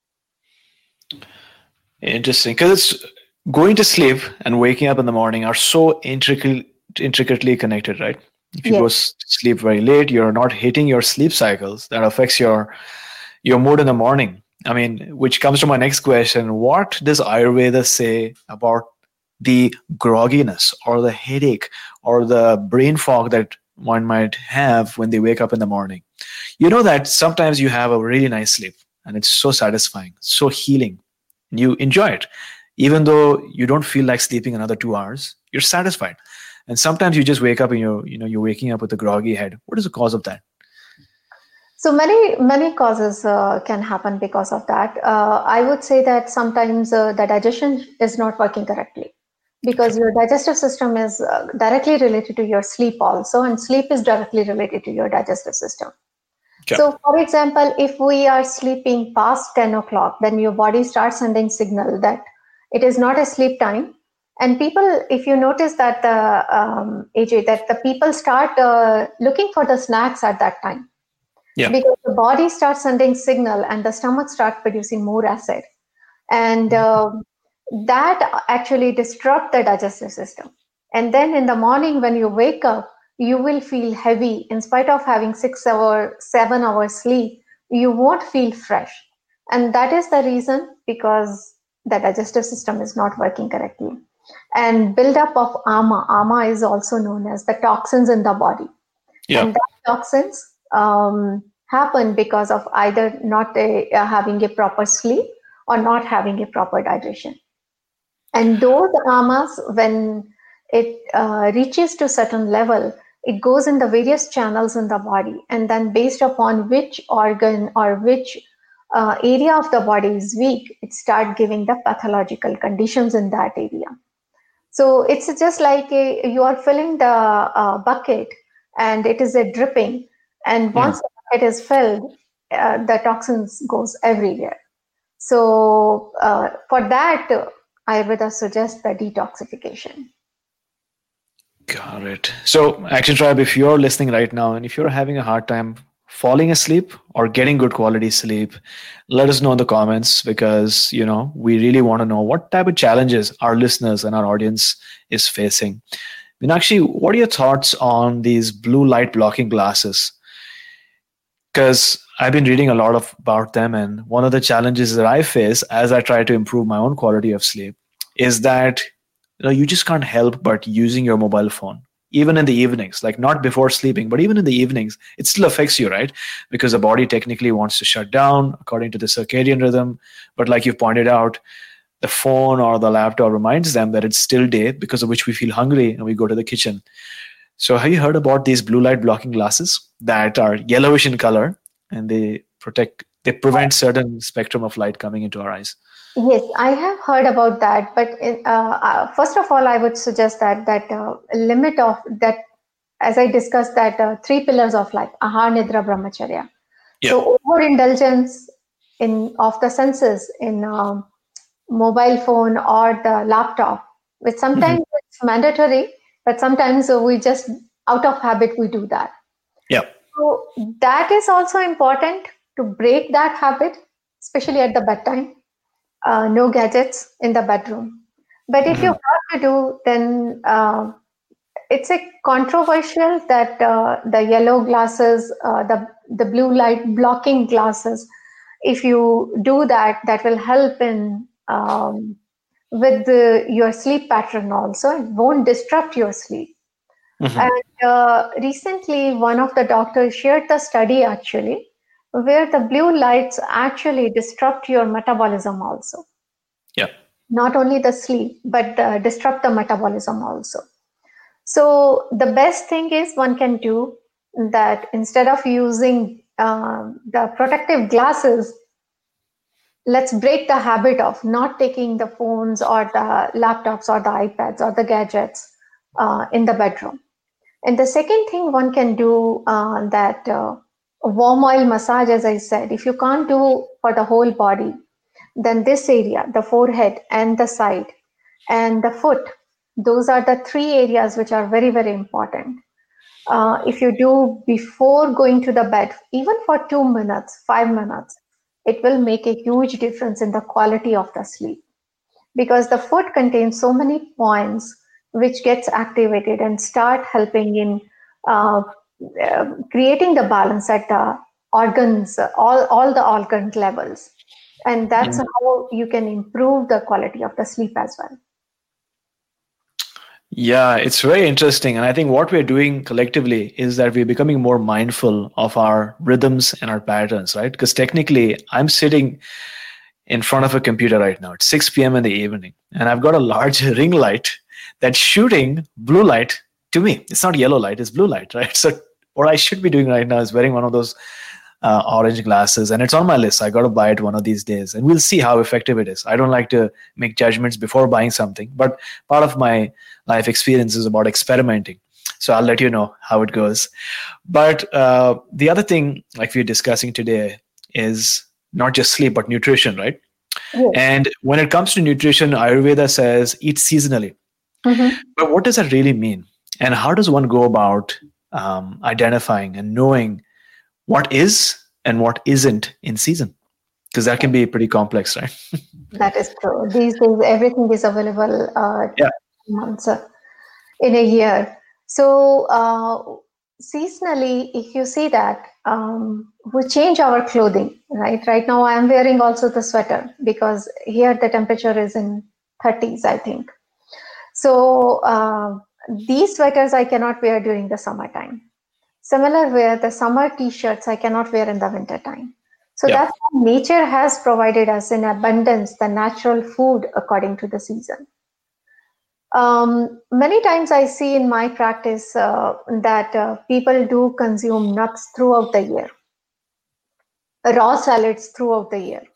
Interesting, because it's going to sleep and waking up in the morning are so intricately intricately connected, right? If you go Yes. s- sleep very late, you're not hitting your sleep cycles. That affects your your mood in the morning. I mean, which comes to my next question: what does Ayurveda say about the grogginess or the headache or the brain fog that one might have when they wake up in the morning? You know that sometimes you have a really nice sleep and it's so satisfying, so healing, and you enjoy it. Even though you don't feel like sleeping another two hours, you're satisfied. And sometimes you just wake up and you're, you know, you're waking up with a groggy head. What is the cause of that? So many many causes uh, can happen because of that. Uh, I would say that sometimes uh, the digestion is not working correctly Okay. because your digestive system is uh, directly related to your sleep also, and sleep is directly related to your digestive system. Okay. So, for example, if we are sleeping past ten o'clock, then your body starts sending signal that it is not a sleep time. And people, if you notice that uh, um, A J, that the people start uh, looking for the snacks at that time Yeah. because the body starts sending signal and the stomach starts producing more acid, and uh, that actually disrupt the digestive system. And then in the morning when you wake up, you will feel heavy in spite of having six hour seven hours sleep. You won't feel fresh, and that is the reason because the digestive system is not working correctly. And buildup of ama ama is also known as the toxins in the body, Yeah. and that toxins um, happen because of either not a, uh, having a proper sleep or not having a proper digestion. And those amas, when it uh, reaches to certain level, it goes in the various channels in the body, and then based upon which organ or which uh, area of the body is weak, it start giving the pathological conditions in that area. So it's just like a, you are filling the uh, bucket and it is a dripping. And Mhm. once the bucket is filled, uh, the toxins goes everywhere. So uh, for that, uh, Ayurveda suggests the detoxification. Got it. So, Action Tribe, if you're listening right now and if you're having a hard time falling asleep or getting good quality sleep, let us know in the comments because, you know, we really want to know what type of challenges our listeners and our audience is facing. Meenakshi, what are your thoughts on these blue light blocking glasses? Because I've been reading a lot of, about them, and one of the challenges that I face as I try to improve my own quality of sleep is that you know you just can't help but using your mobile phone even in the evenings, like not before sleeping, but even in the evenings, it still affects you, right? Because the body technically wants to shut down according to the circadian rhythm, but like you pointed out, the phone or the laptop reminds them that it's still day, because of which we feel hungry and we go to the kitchen. So have you heard about these blue light blocking glasses that are yellowish in color and they protect, they prevent certain spectrum of light coming into our eyes? Yes, I have heard about that. But in, uh, uh, first of all, I would suggest that that uh, limit of that, as I discussed, that uh, three pillars of life: ahar, nidra, brahmacharya. Yeah. So overindulgence in of the senses in um, mobile phone or the laptop, which Mhm. sometimes it's mandatory, but sometimes uh, we just out of habit we do that. Yeah. So that is also important to break that habit, especially at the bedtime. Uh, no gadgets in the bedroom. But if you Mhm. have to do, then uh, it's a controversial that uh, the yellow glasses, uh, the the blue light blocking glasses, if you do that, that will help in um, with the, your sleep pattern also. It won't disrupt your sleep. Mm-hmm. And uh, recently, one of the doctors shared the study actually, where the blue lights actually disrupt your metabolism also. Yeah. Not only the sleep, but uh, disrupt the metabolism also. So the best thing is one can do that instead of using uh, the protective glasses, let's break the habit of not taking the phones or the laptops or the iPads or the gadgets uh, in the bedroom. And the second thing one can do uh, that uh, warm oil massage, as I said, if you can't do for the whole body, then this area, the forehead and the side and the foot, those are the three areas which are very, very important. Uh, if you do before going to the bed, even for two minutes, five minutes, it will make a huge difference in the quality of the sleep, because the foot contains so many points which gets activated and start helping in uh, uh, creating the balance at the organs, all, all the organ levels. And that's mm-hmm. how you can improve the quality of the sleep as well. Yeah, it's very interesting. And I think what we're doing collectively is that we're becoming more mindful of our rhythms and our patterns, right? Because technically, I'm sitting in front of a computer right now. It's six p.m. in the evening, and I've got a large ring light that's shooting blue light to me. It's not yellow light, it's blue light, right? So what I should be doing right now is wearing one of those uh, orange glasses, and it's on my list. I got to buy it one of these days, and we'll see how effective it is. I don't like to make judgments before buying something, but part of my life experience is about experimenting. So I'll let you know how it goes. But uh, the other thing, like we're discussing today, is not just sleep, but nutrition, right? Yes. And when it comes to nutrition, Ayurveda says eat seasonally. Mm-hmm. But what does that really mean? And how does one go about um, identifying and knowing what is and what isn't in season? Because that can be pretty complex, right? That is true. These days, everything is available uh, yeah. months uh, in a year. So uh, seasonally, if you see that, um, we change our clothing, right? Right now, I am wearing also the sweater because here the temperature is in thirties, I think. So uh, these sweaters I cannot wear during the summertime. Similar way, the summer t-shirts I cannot wear in the winter time. So yeah. That's how nature has provided us in abundance the natural food according to the season. Um, many times I see in my practice uh, that uh, people do consume nuts throughout the year, raw salads throughout the year.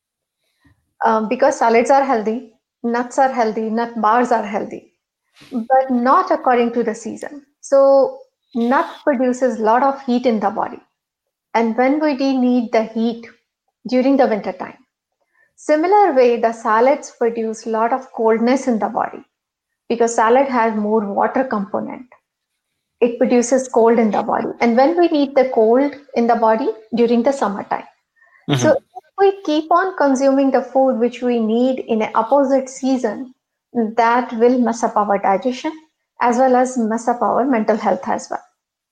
Um, because salads are healthy, nuts are healthy, nut bars are healthy, but not according to the season. So nut produces a lot of heat in the body. And when we need the heat during the winter time. Similar way, the salads produce a lot of coldness in the body because salad has more water component. It produces cold in the body. And when we need the cold in the body during the summertime. Mm-hmm. So if we keep on consuming the food which we need in an opposite season, that will mess up our digestion as well as mess up our mental health as well.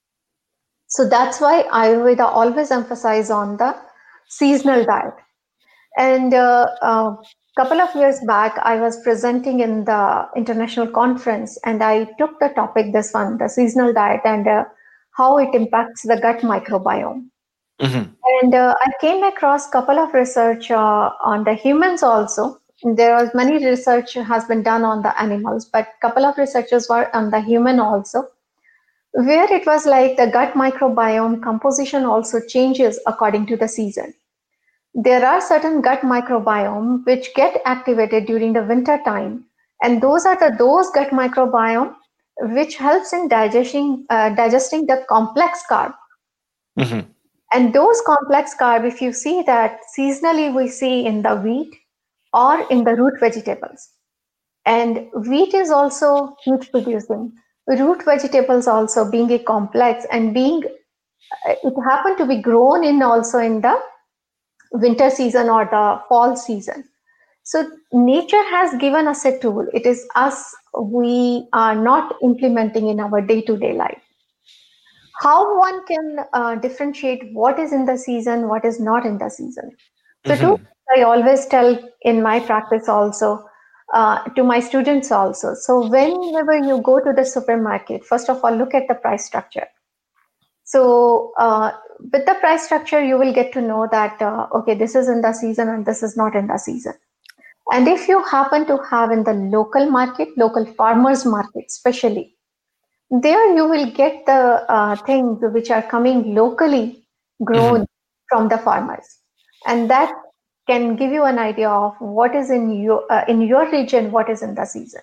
So that's why Ayurveda always emphasizes on the seasonal diet. And a uh, uh, couple of years back, I was presenting in the international conference, and I took the topic, this one, the seasonal diet, and uh, how it impacts the gut microbiome. Mm-hmm. And uh, I came across a couple of research uh, on the humans also. There was many research has been done on the animals, but a couple of researchers were on the human also, where it was like the gut microbiome composition also changes according to the season. There are certain gut microbiome which get activated during the winter time, and those are the those gut microbiome which helps in digesting uh, digesting the complex carb. Mm-hmm. And those complex carb, if you see that seasonally we see in the wheat or in the root vegetables, and wheat is also heat producing. Root vegetables also being a complex and being it happened to be grown in also in the winter season or the fall season. So nature has given us a tool. It is us we are not implementing in our day-to-day life. How one can uh, differentiate what is in the season, what is not in the season. So Mm-hmm. two, I always tell in my practice also, uh, to my students also. So whenever you go to the supermarket, first of all, look at the price structure. So uh, with the price structure, you will get to know that, uh, okay, this is in the season and this is not in the season. And if you happen to have in the local market, local farmers market, especially, there you will get the uh, things which are coming locally grown Mm-hmm. from the farmers. And that can give you an idea of what is in your, uh, in your region, what is in the season.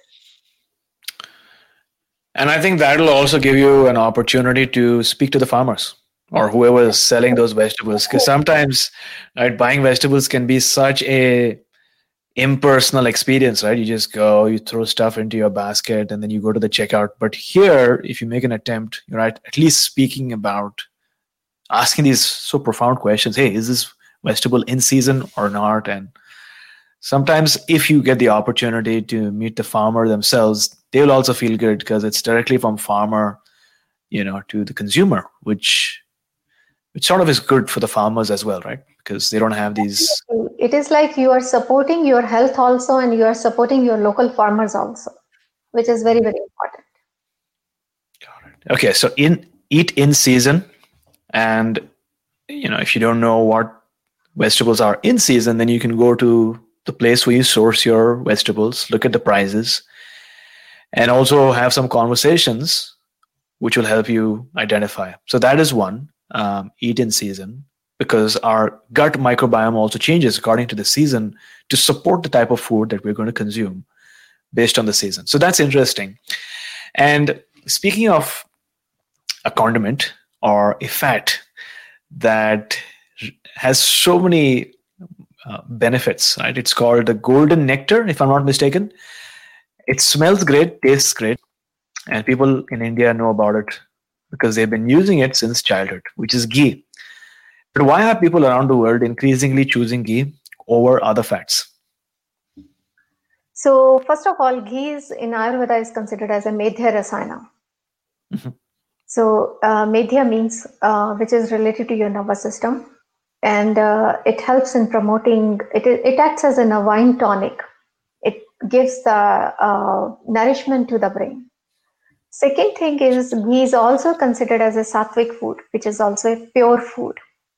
And I think that'll also give you an opportunity to speak to the farmers or whoever is selling those vegetables. Because sometimes, right, buying vegetables can be such a impersonal experience, right? You just go, you throw stuff into your basket, and then you go to the checkout. But here, if you make an attempt, you're right, at least speaking about asking these so profound questions. Hey, is this vegetable in season or not? And sometimes if you get the opportunity to meet the farmer themselves, they'll also feel good because it's directly from farmer, you know, to the consumer, which which sort of is good for the farmers as well, right? Because they don't have these. It is like you are supporting your health also, and you are supporting your local farmers also, which is very, very important. Okay, so in eat in season, and you know, if you don't know what vegetables are in season, then you can go to the place where you source your vegetables, look at the prices, and also have some conversations which will help you identify. So that is one, um, eat in season, because our gut microbiome also changes according to the season to support the type of food that we're going to consume based on the season. So that's interesting. And speaking of a condiment or a fat that has so many uh, benefits, right? It's called the golden nectar, if I'm not mistaken. It smells great, tastes great, and people in India know about it because they've been using it since childhood, which is ghee. But why are people around the world increasingly choosing ghee over other fats? So first of all, ghee is, in Ayurveda is considered as a medhya rasayana. Mm-hmm. So uh, medhya means uh, which is related to your nervous system, and uh, it helps in promoting. It it acts as a wine tonic. It gives the uh, nourishment to the brain. Second thing is ghee is also considered as a sattvic food, which is also a pure food.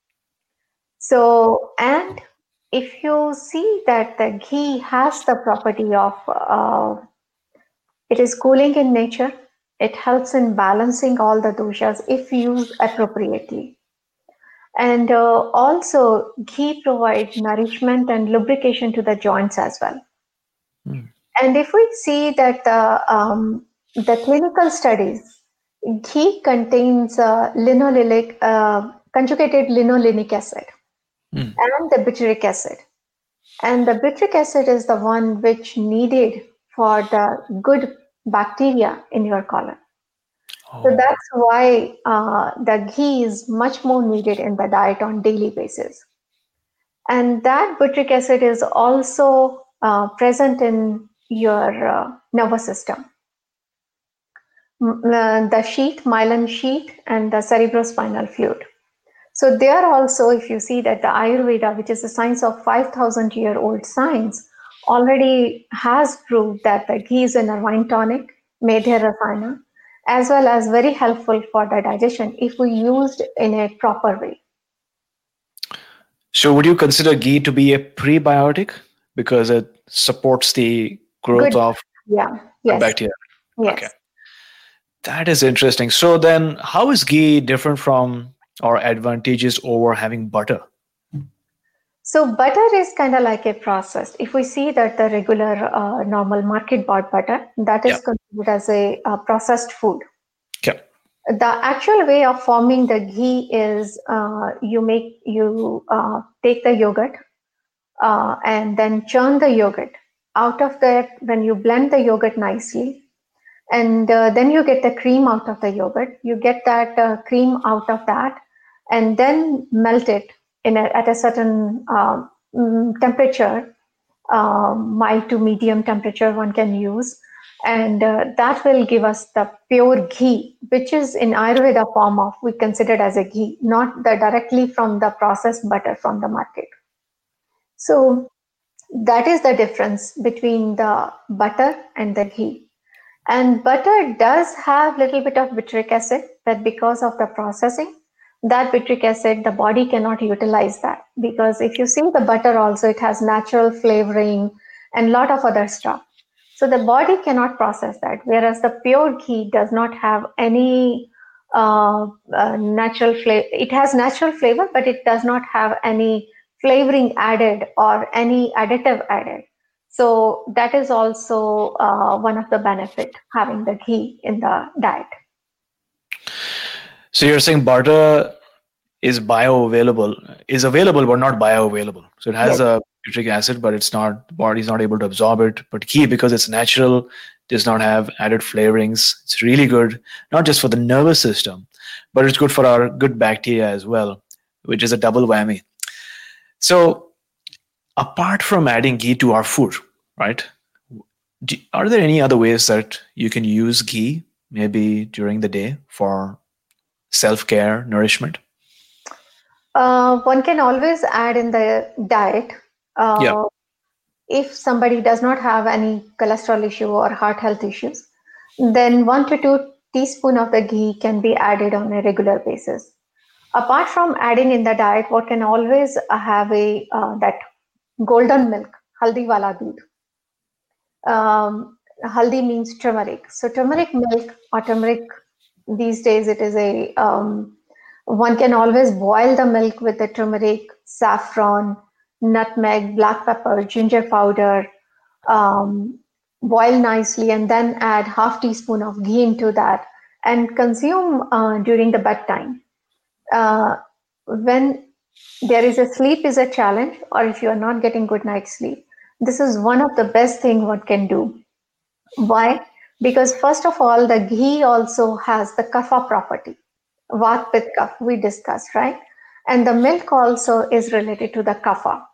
So, and if you see that the ghee has the property of, uh, it is cooling in nature, it helps in balancing all the doshas if used appropriately. And uh, also ghee provides nourishment and lubrication to the joints as well. Mm. And if we see that the, um, the clinical studies, ghee contains uh, linoleic, uh, conjugated linolenic acid. Mm. And the butyric acid. And the butyric acid is the one which needed for the good bacteria in your colon. Oh. So that's why uh, the ghee is much more needed in the diet on daily basis. And that butyric acid is also uh, present in your uh, nervous system. Uh, the sheath, myelin sheath, and the cerebrospinal fluid. So there also, if you see that the Ayurveda, which is a science of five thousand year old science, already has proved that the ghee is a wine tonic, medhya rasayana, as well as very helpful for the digestion if we used in a proper way. So would you consider ghee to be a prebiotic because it supports the growth Good. of yeah. yes. bacteria? Yes. Okay. That is interesting. So then how is ghee different from or advantages over having butter? So butter is kind of like a processed. If we see that the regular uh, normal market bought butter, that is yeah. considered as a uh, processed food. Okay. The actual way of forming the ghee is uh, you make you uh, take the yogurt uh, and then churn the yogurt. Out of that, when you blend the yogurt nicely, and uh, then you get the cream out of the yogurt. You get that uh, cream out of that, and then melt it in a, at a certain uh, temperature uh, mild to medium temperature one can use. And uh, that will give us the pure ghee, which is in Ayurveda form of, we consider it as a ghee, not the directly from the processed butter from the market. So that is the difference between the butter and the ghee. And butter does have little bit of butyric acid, but because of the processing, that butyric acid, the body cannot utilize that. Because if you see the butter also, it has natural flavoring and lot of other stuff. So the body cannot process that, whereas the pure ghee does not have any uh, uh, natural flavor. It has natural flavor, but it does not have any flavoring added or any additive added. So that is also uh, one of the benefit having the ghee in the diet. So you're saying butter is bioavailable, is available but not bioavailable. So it has yes. a butyric acid, but it's not, the body's not able to absorb it. But ghee, because it's natural, does not have added flavorings. It's really good, not just for the nervous system, but it's good for our good bacteria as well, which is a double whammy. So apart from adding ghee to our food, right, do, are there any other ways that you can use ghee maybe during the day for self-care, nourishment? Uh, one can always add in the diet. Uh, yeah. If somebody does not have any cholesterol issue or heart health issues, then one to two teaspoon of the ghee can be added on a regular basis. Apart from adding in the diet, one can always have a uh, that golden milk, haldi wala doodh. Um, haldi means turmeric. So turmeric milk or turmeric, these days it is a, um, one can always boil the milk with the turmeric, saffron, nutmeg, black pepper, ginger powder, um, boil nicely, and then add half teaspoon of ghee into that and consume uh, during the bedtime. Uh, when there is a sleep is a challenge, or if you are not getting good night's sleep, this is one of the best thing one can do. Why? Because first of all, the ghee also has the kapha property, vat pitta kapha we discussed, right? And the milk also is related to the kapha.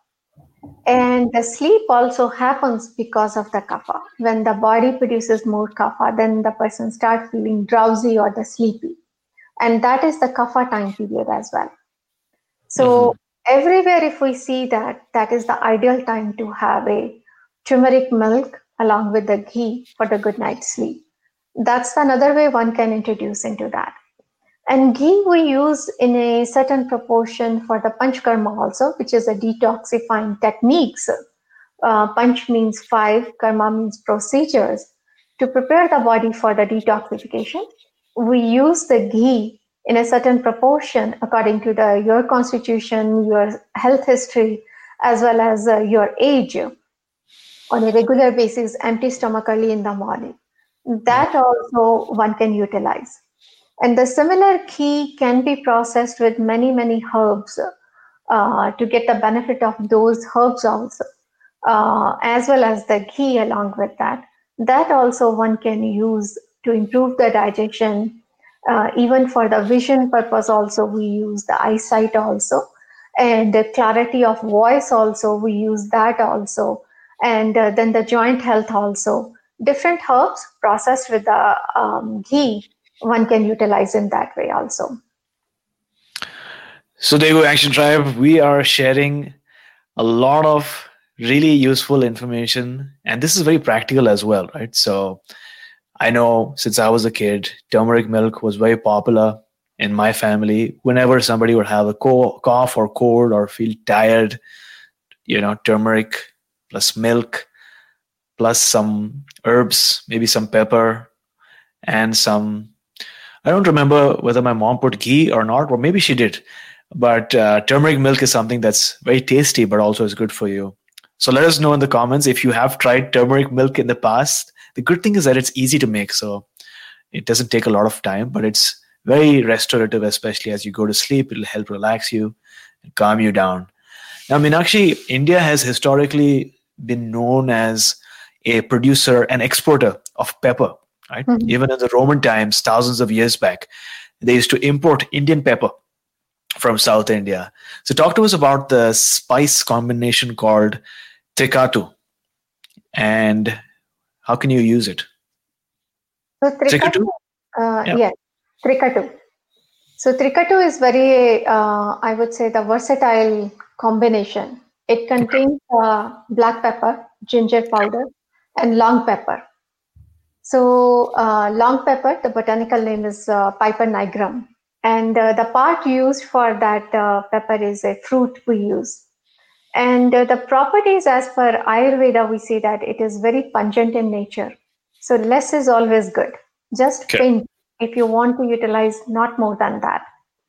And the sleep also happens because of the kapha. When the body produces more kapha, then the person starts feeling drowsy or the sleepy. And that is the kapha time period as well. So mm-hmm. everywhere, if we see that, that is the ideal time to have a turmeric milk along with the ghee for the good night's sleep. That's another way one can introduce into that. And ghee we use in a certain proportion for the panchkarma also, which is a detoxifying techniques. Uh, panch means five, karma means procedures. To prepare the body for the detoxification, we use the ghee in a certain proportion according to the your constitution, your health history, as well as uh, your age, on a regular basis, empty stomach early in the morning. That also one can utilize. And the similar ghee can be processed with many, many herbs uh, to get the benefit of those herbs also, uh, as well as the ghee along with that. That also one can use to improve the digestion. Uh, even for the vision purpose also, we use the eyesight also. And the clarity of voice also, we use that also. And uh, then the joint health also. Different herbs processed with the um, ghee, one can utilize in that way also. So there you go, Action Tribe. We are sharing a lot of really useful information, and this is very practical as well, right? So I know since I was a kid, turmeric milk was very popular in my family. Whenever somebody would have a cough or cold or feel tired, you know, turmeric plus milk plus some herbs, maybe some pepper and some, I don't remember whether my mom put ghee or not, or maybe she did. But uh, turmeric milk is something that's very tasty, but also is good for you. So let us know in the comments if you have tried turmeric milk in the past. The good thing is that it's easy to make, so it doesn't take a lot of time, but it's very restorative, especially as you go to sleep. It'll help relax you and calm you down. Now, Meenakshi, India has historically been known as a producer and exporter of pepper. Right? Mm-hmm. Even in the Roman times, thousands of years back, they used to import Indian pepper from South India. So talk to us about the spice combination called Trikatu. And how can you use it? So Trikatu, uh, yeah. yes, Trikatu. So Trikatu is very, uh, I would say, the versatile combination. It contains uh, black pepper, ginger powder, and long pepper. So uh, long pepper, the botanical name is uh, Piper nigrum. And uh, the part used for that uh, pepper is a fruit we use. And uh, the properties as per Ayurveda, we see that it is very pungent in nature. So less is always good. Just okay. pinch if you want to utilize, not more than that.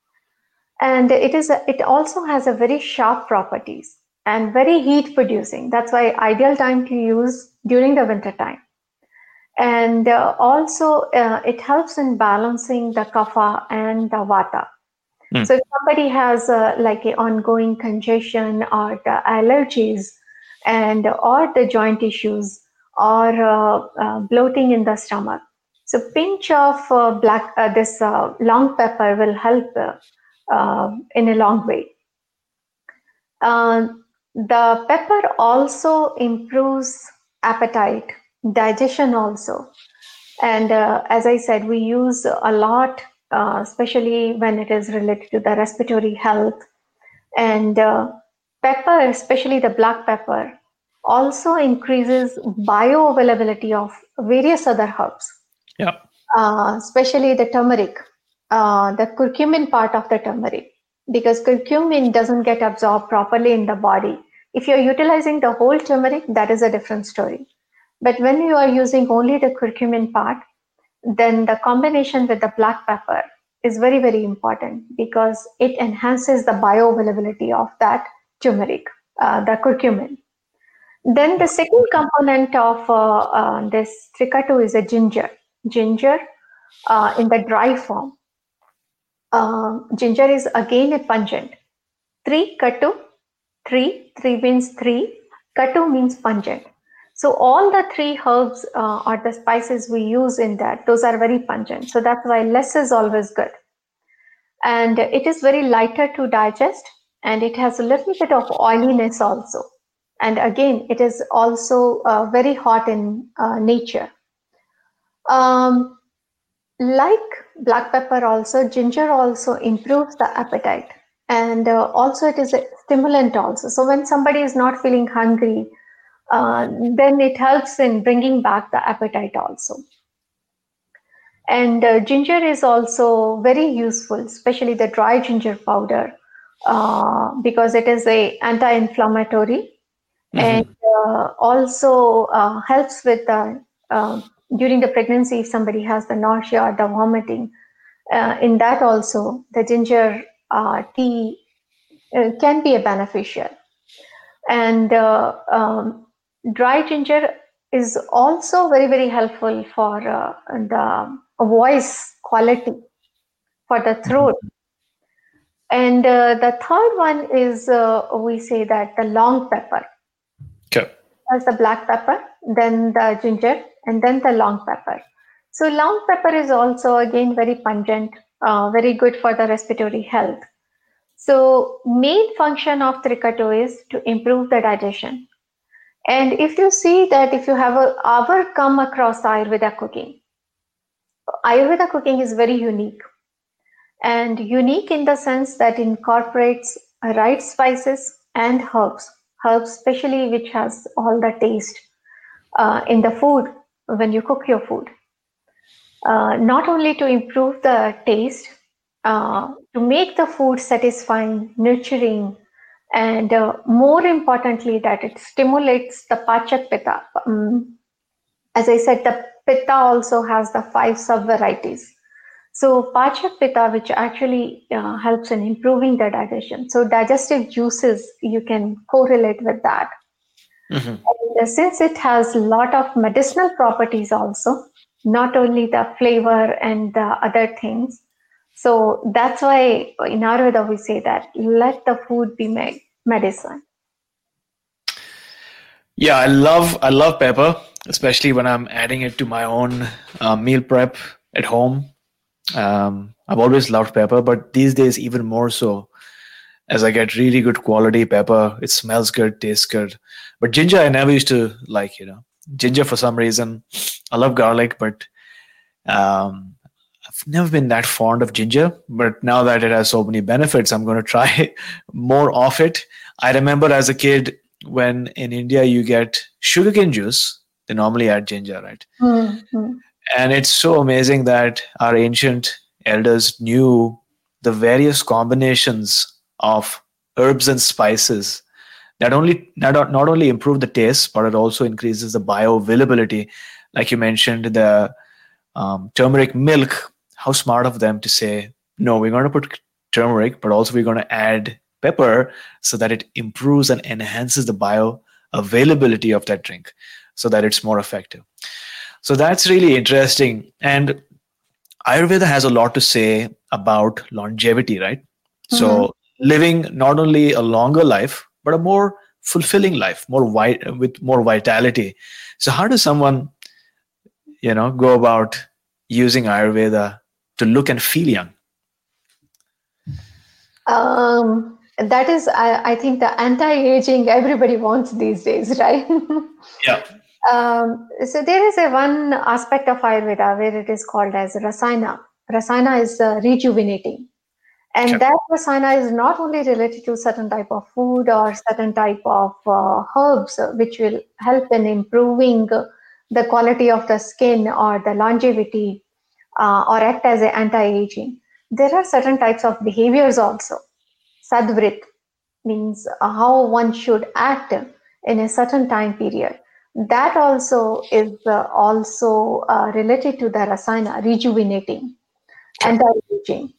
And it is a, it also has a very sharp properties and very heat producing. That's why ideal time to use during the winter time. And uh, also uh, it helps in balancing the kapha and the vata. Mm. So if somebody has uh, like an ongoing congestion or the allergies and or the joint issues or uh, uh, bloating in the stomach, so pinch of uh, black uh, this uh, long pepper will help uh, uh, in a long way. Uh, the pepper also improves appetite, digestion also. And uh, as I said, we use a lot, uh, especially when it is related to the respiratory health. And uh, pepper, especially the black pepper, also increases bioavailability of various other herbs. Yeah. Uh, especially the turmeric, uh, the curcumin part of the turmeric, because curcumin doesn't get absorbed properly in the body. If you're utilizing the whole turmeric, that is a different story. But when you are using only the curcumin part, then the combination with the black pepper is very, very important because it enhances the bioavailability of that turmeric, uh, the curcumin. Then the second component of uh, uh, this Trikatu is a ginger. Ginger uh, in the dry form. Uh, ginger is again a pungent. Three Katu, three, three means three, Katu means pungent. So all the three herbs uh, or the spices we use in that, those are very pungent. So that's why less is always good. And it is very lighter to digest and it has a little bit of oiliness also. And again, it is also uh, very hot in uh, nature. Um, like black pepper also, ginger also improves the appetite. And uh, also it is a stimulant also. So when somebody is not feeling hungry, Uh, then it helps in bringing back the appetite also. And uh, ginger is also very useful, especially the dry ginger powder, uh, because it is a anti-inflammatory mm-hmm. and uh, also uh, helps with the, uh, during the pregnancy, if somebody has the nausea or the vomiting, uh, in that also the ginger uh, tea uh, can be a beneficial. And uh, um, dry ginger is also very, very helpful for uh, the voice quality, for the throat. And uh, the third one is, uh, we say that the long pepper. Okay. As the black pepper, then the ginger, and then the long pepper. So long pepper is also again very pungent, uh, very good for the respiratory health. So main function of Trikatu is to improve the digestion. And if you see that if you have a, ever come across Ayurveda cooking, Ayurveda cooking is very unique. And unique in the sense that incorporates right spices and herbs, herbs especially which has all the taste uh, in the food when you cook your food. Uh, not only to improve the taste, uh, to make the food satisfying, nurturing, and uh, more importantly that it stimulates the Pachak Pitta. Um, as I said, the Pitta also has the five sub-varieties. So Pachak Pitta, which actually uh, helps in improving the digestion. So digestive juices, you can correlate with that. Mm-hmm. And uh, since it has a lot of medicinal properties also, not only the flavor and the other things. So that's why in Ayurveda we say that let the food be made medicine. Yeah, I love I love pepper, especially when I'm adding it to my own uh, meal prep at home. Um, I've always loved pepper, but these days even more so, as I get really good quality pepper. It smells good, tastes good. But ginger, I never used to like, you know. ginger for some reason. I love garlic, but um, I've never been that fond of ginger. But now that it has so many benefits, I'm going to try more of it. I remember as a kid when in India you get sugarcane juice, they normally add ginger, right? Mm-hmm. And it's so amazing that our ancient elders knew the various combinations of herbs and spices that only not, not only improve the taste, but it also increases the bioavailability. Like you mentioned, the um, turmeric milk. How smart of them to say, no, we're going to put turmeric, but also we're going to add pepper so that it improves and enhances the bioavailability of that drink so that it's more effective. So that's really interesting. And Ayurveda has a lot to say about longevity, right? Mm-hmm. So living not only a longer life, but a more fulfilling life, more wide, with more vitality. So how does someone, you know, go about using Ayurveda to look and feel young? Um, that is, I, I think, the anti-aging everybody wants these days, right? Yeah. Um, so there is a one aspect of Ayurveda where it is called as Rasayana. Rasayana is uh, rejuvenating. And sure. That Rasayana is not only related to certain type of food or certain type of uh, herbs, which will help in improving the quality of the skin or the longevity uh, or act as an anti-aging. There are certain types of behaviors also. Sadvrit means how one should act in a certain time period. That also is uh, also uh, related to the Rasayana, rejuvenating, sure. Anti-aging.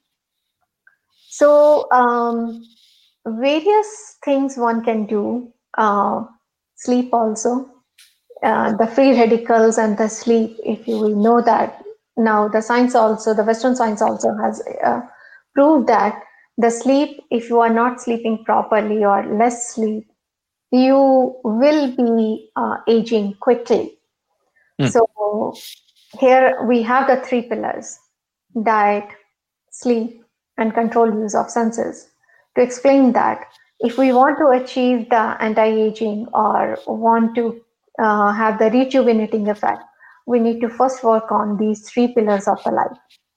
So um, various things one can do. Uh, sleep also. Uh, the free radicals and the sleep, if you will know that. Now the science also, the Western science also has uh, proved that the sleep, if you are not sleeping properly or less sleep, you will be uh, aging quickly. Mm. So here we have the three pillars: diet, sleep, and controlled use of senses. To explain that, if we want to achieve the anti-aging or want to uh, have the rejuvenating effect, we need to first work on these three pillars of the life.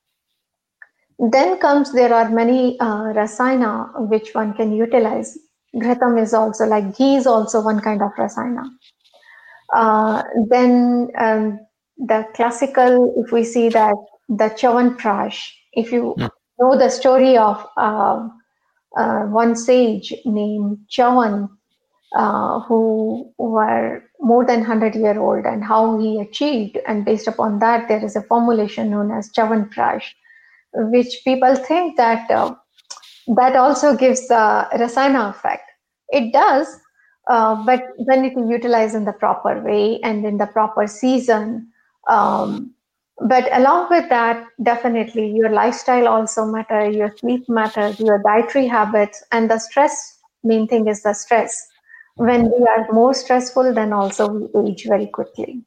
Then comes, there are many uh, rasayana which one can utilize. Ghritam is also, like ghee is also one kind of rasayana. Uh, then um, the classical, if we see that the Chyawanprash, if you mm. know the story of uh, uh, one sage named Chyawan, uh, who were more than one hundred year old, and how he achieved, and based upon that there is a formulation known as Chyawanprash, which people think that uh, that also gives the rasayana effect. It does, uh, but when it is utilized in the proper way and in the proper season. Um, but along with that, definitely your lifestyle also matter, your sleep matters, your dietary habits, and the stress. Main thing is the stress. When we are more stressful, then also we age very quickly.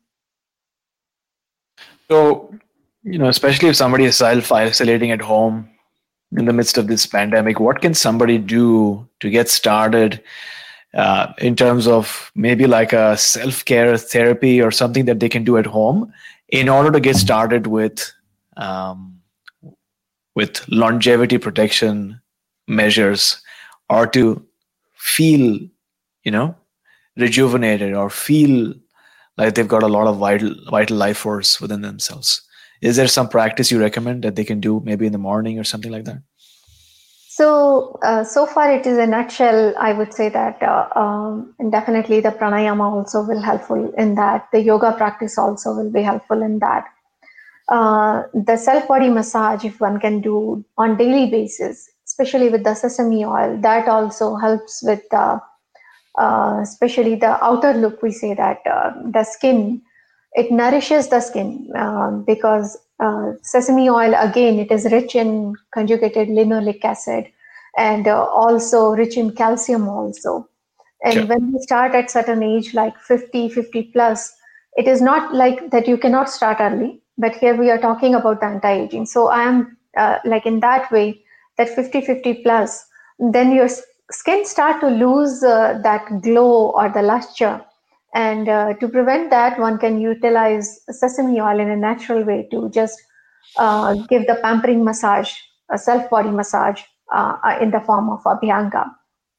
So, you know, especially if somebody is self-isolating at home in the midst of this pandemic, what can somebody do to get started uh, in terms of maybe like a self-care therapy or something that they can do at home in order to get started with um, with longevity protection measures, or to feel, you know, rejuvenated or feel like they've got a lot of vital vital life force within themselves? Is there some practice you recommend that they can do maybe in the morning or something like that? So, uh, so far it is a nutshell. I would say that uh, um, and definitely the pranayama also will helpful in that. The yoga practice also will be helpful in that. Uh, the self-body massage, if one can do on daily basis, especially with the sesame oil, that also helps with uh, uh, especially the outer look. We say that uh, the skin, it nourishes the skin uh, because uh, sesame oil, again, it is rich in conjugated linoleic acid and uh, also rich in calcium also. And sure. When we start at certain age, like fifty, fifty plus, it is not like that you cannot start early, but here we are talking about the anti-aging. So I am uh, like in that way, that fifty, fifty plus, then your skin start to lose uh, that glow or the luster. And uh, to prevent that, one can utilize sesame oil in a natural way to just uh, give the pampering massage, a self body massage uh, in the form of Abhyanga.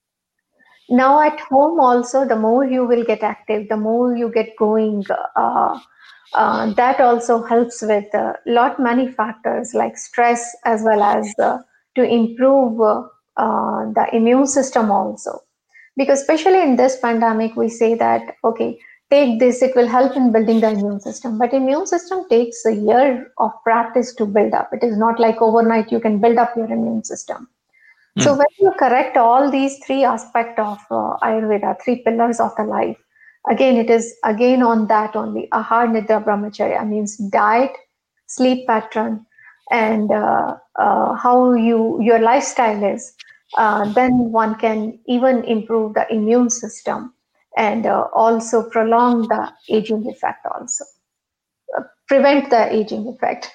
Now at home also, the more you will get active, the more you get going. Uh, uh, that also helps with a uh, lot many factors like stress, as well as uh, to improve uh, uh, the immune system also. Because especially in this pandemic, we say that, okay, take this, it will help in building the immune system. But immune system takes a year of practice to build up. It is not like overnight you can build up your immune system. Mm. So when you correct all these three aspects of uh, Ayurveda, three pillars of the life, again, it is again on that only. Ahar, Nidra, Brahmacharya means diet, sleep pattern, and uh, uh, how you your lifestyle is. Uh, then one can even improve the immune system and uh, also prolong the aging effect also. Uh, prevent the aging effect.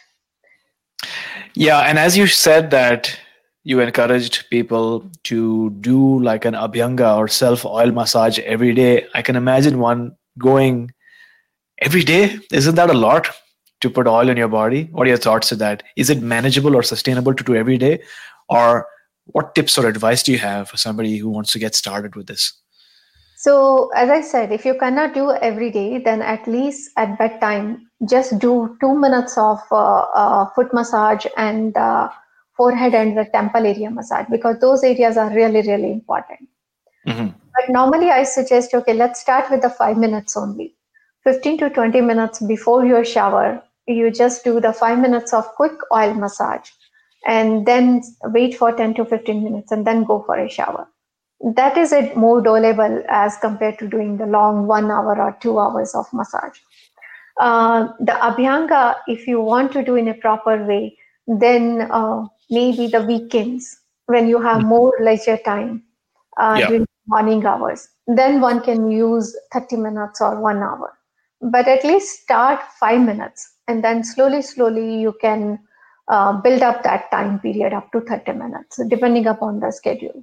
Yeah, and as you said that you encouraged people to do like an Abhyanga or self-oil massage every day. I can imagine one going every day. Isn't that a lot to put oil in your body? What are your thoughts to that? Is it manageable or sustainable to do every day? Or what tips or advice do you have for somebody who wants to get started with this? So, as I said, if you cannot do every day, then at least at bedtime, just do two minutes of uh, uh, foot massage and uh, forehead and the temple area massage, because those areas are really, really important. Mm-hmm. But normally I suggest, okay, let's start with the five minutes only. fifteen to twenty minutes before your shower, you just do the five minutes of quick oil massage and then wait for ten to fifteen minutes and then go for a shower. That is it more doable as compared to doing the long one hour or two hours of massage. Uh, the Abhyanga, if you want to do in a proper way, then uh, maybe the weekends when you have more leisure time uh, yeah. during morning hours, then one can use thirty minutes or one hour. But at least start five minutes and then slowly, slowly you can uh, build up that time period up to thirty minutes, depending upon the schedule.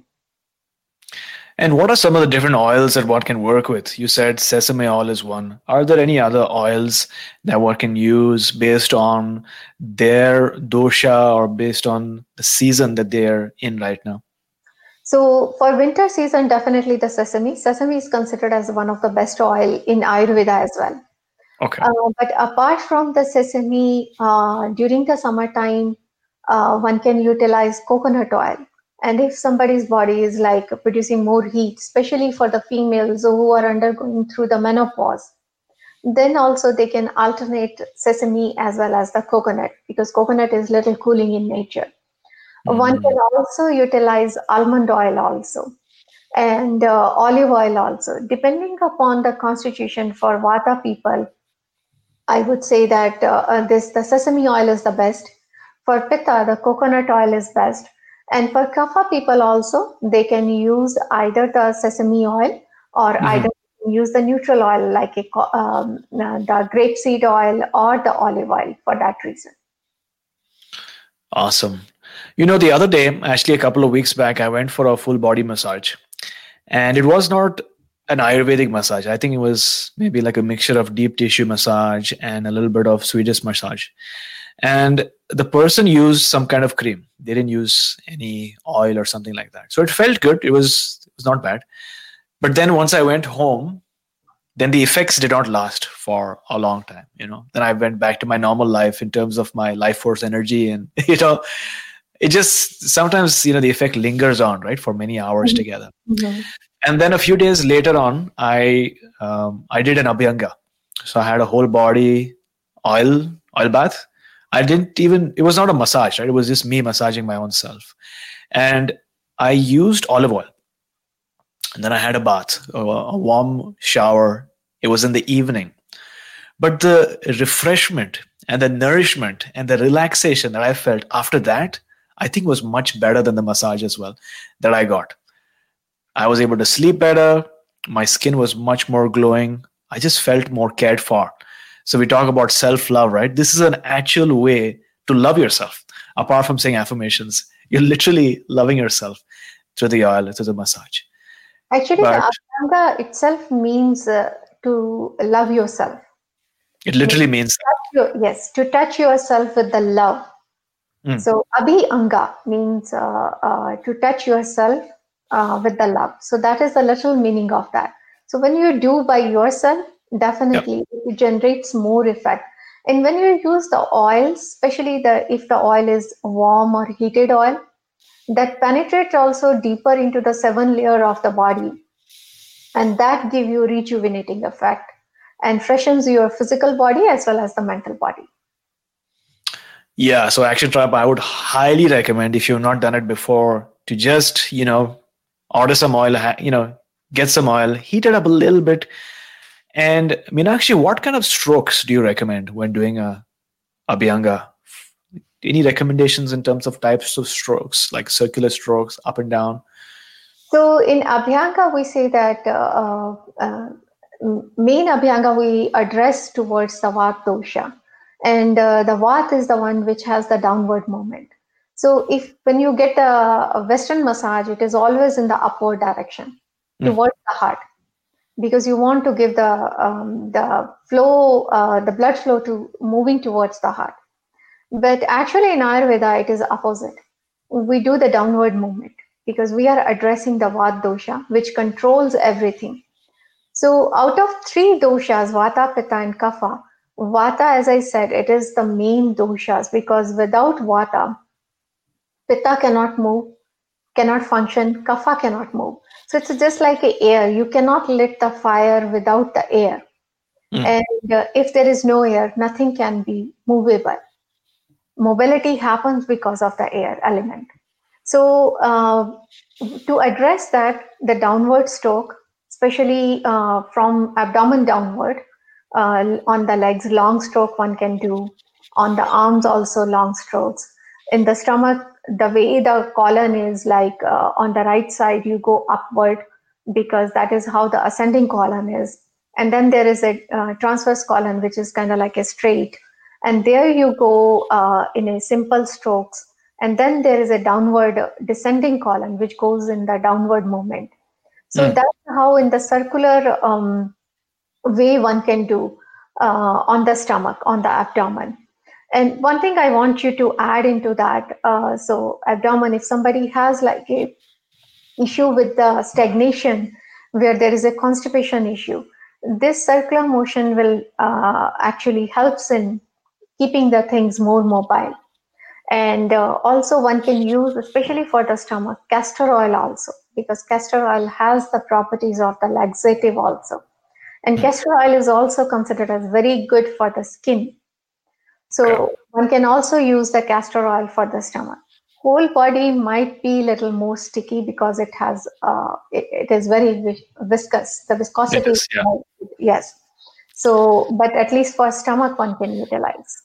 And what are some of the different oils that one can work with? You said sesame oil is one. Are there any other oils that one can use based on their dosha or based on the season that they're in right now? So for winter season, definitely the sesame. Sesame is considered as one of the best oil in Ayurveda as well. Okay. Uh, but apart from the sesame, uh, during the summertime, uh, one can utilize coconut oil. And if somebody's body is like producing more heat, especially for the females who are undergoing through the menopause, then also they can alternate sesame as well as the coconut, because coconut is little cooling in nature. Mm. One can also utilize almond oil also, and uh, olive oil also. Depending upon the constitution for Vata people, I would say that uh, this the sesame oil is the best. For Pitta, the coconut oil is best. And for Kapha people also, they can use either the sesame oil or mm-hmm. either use the neutral oil like a, um, the grapeseed oil or the olive oil for that reason. Awesome. You know, the other day, actually a couple of weeks back, I went for a full body massage. And it was not an Ayurvedic massage. I think it was maybe like a mixture of deep tissue massage and a little bit of Swedish massage. And the person used some kind of cream. They didn't use any oil or something like that. So it felt good. It was, it was not bad. But then once I went home, then the effects did not last for a long time. You know, then I went back to my normal life in terms of my life force energy. And, you know, it just sometimes, you know, the effect lingers on, right, for many hours mm-hmm. together. Mm-hmm. And then a few days later on, I um, I did an Abhyanga. So I had a whole body oil, oil bath. I didn't even, it was not a massage, right? It was just me massaging my own self. And I used olive oil. And then I had a bath, a, a warm shower. It was in the evening. But the refreshment and the nourishment and the relaxation that I felt after that, I think was much better than the massage as well that I got. I was able to sleep better. My skin was much more glowing. I just felt more cared for. So we talk about self-love, right? This is an actual way to love yourself. Apart from saying affirmations, you're literally loving yourself through the oil, through the massage. Actually, but, the Abhyanga itself means uh, to love yourself. It literally means Your, yes, to touch yourself with the love. Mm. So Abhyanga means uh, uh, to touch yourself uh, with the love. So that is the literal meaning of that. So when you do by yourself, definitely yep. it generates more effect. And when you use the oils, especially the if the oil is warm or heated oil, that penetrates also deeper into the seven layer of the body, and that give you rejuvenating effect and freshens your physical body as well as the mental body. Yeah, so Action Tribe, I would highly recommend, if you've not done it before, to just, you know, order some oil, you know, get some oil, heat it up a little bit. And Meenakshi, what kind of strokes do you recommend when doing a Abhyanga? Any recommendations in terms of types of strokes, like circular strokes, up and down? So in Abhyanga, we say that uh, uh, main Abhyanga we address towards the Vata dosha. And uh, the Vata is the one which has the downward movement. So if when you get a, a Western massage, it is always in the upward direction mm. towards the heart, because you want to give the um, the flow, uh, the blood flow to moving towards the heart. But actually in Ayurveda, it is opposite. We do the downward movement because we are addressing the Vata dosha, which controls everything. So out of three doshas, Vata, Pitta, and Kapha, Vata, as I said, it is the main doshas, because without Vata, Pitta cannot move, cannot function, Kapha cannot move. So it's just like a air. You cannot lit the fire without the air. Mm. And uh, if there is no air, nothing can be movable. Mobility happens because of the air element. So uh, to address that, the downward stroke, especially uh, from abdomen downward, uh, on the legs, long stroke one can do. On the arms also long strokes. In the stomach, the way the colon is like uh, on the right side, you go upward because that is how the ascending colon is. And then there is a uh, transverse colon, which is kind of like a straight. And there you go uh, in a simple strokes. And then there is a downward descending colon, which goes in the downward movement. So mm. that's how in the circular um, way one can do uh, on the stomach, on the abdomen. And one thing I want you to add into that, uh, so abdomen, if somebody has like a issue with the stagnation, where there is a constipation issue, this circular motion will uh, actually helps in keeping the things more mobile. And uh, also one can use, especially for the stomach, castor oil also, because castor oil has the properties of the laxative also. And castor oil is also considered as very good for the skin. So one can also use the castor oil for the stomach. Whole body might be a little more sticky because it has, uh, it, it is very viscous. The viscosity is, yeah. more, yes. So, but at least for stomach one can utilize.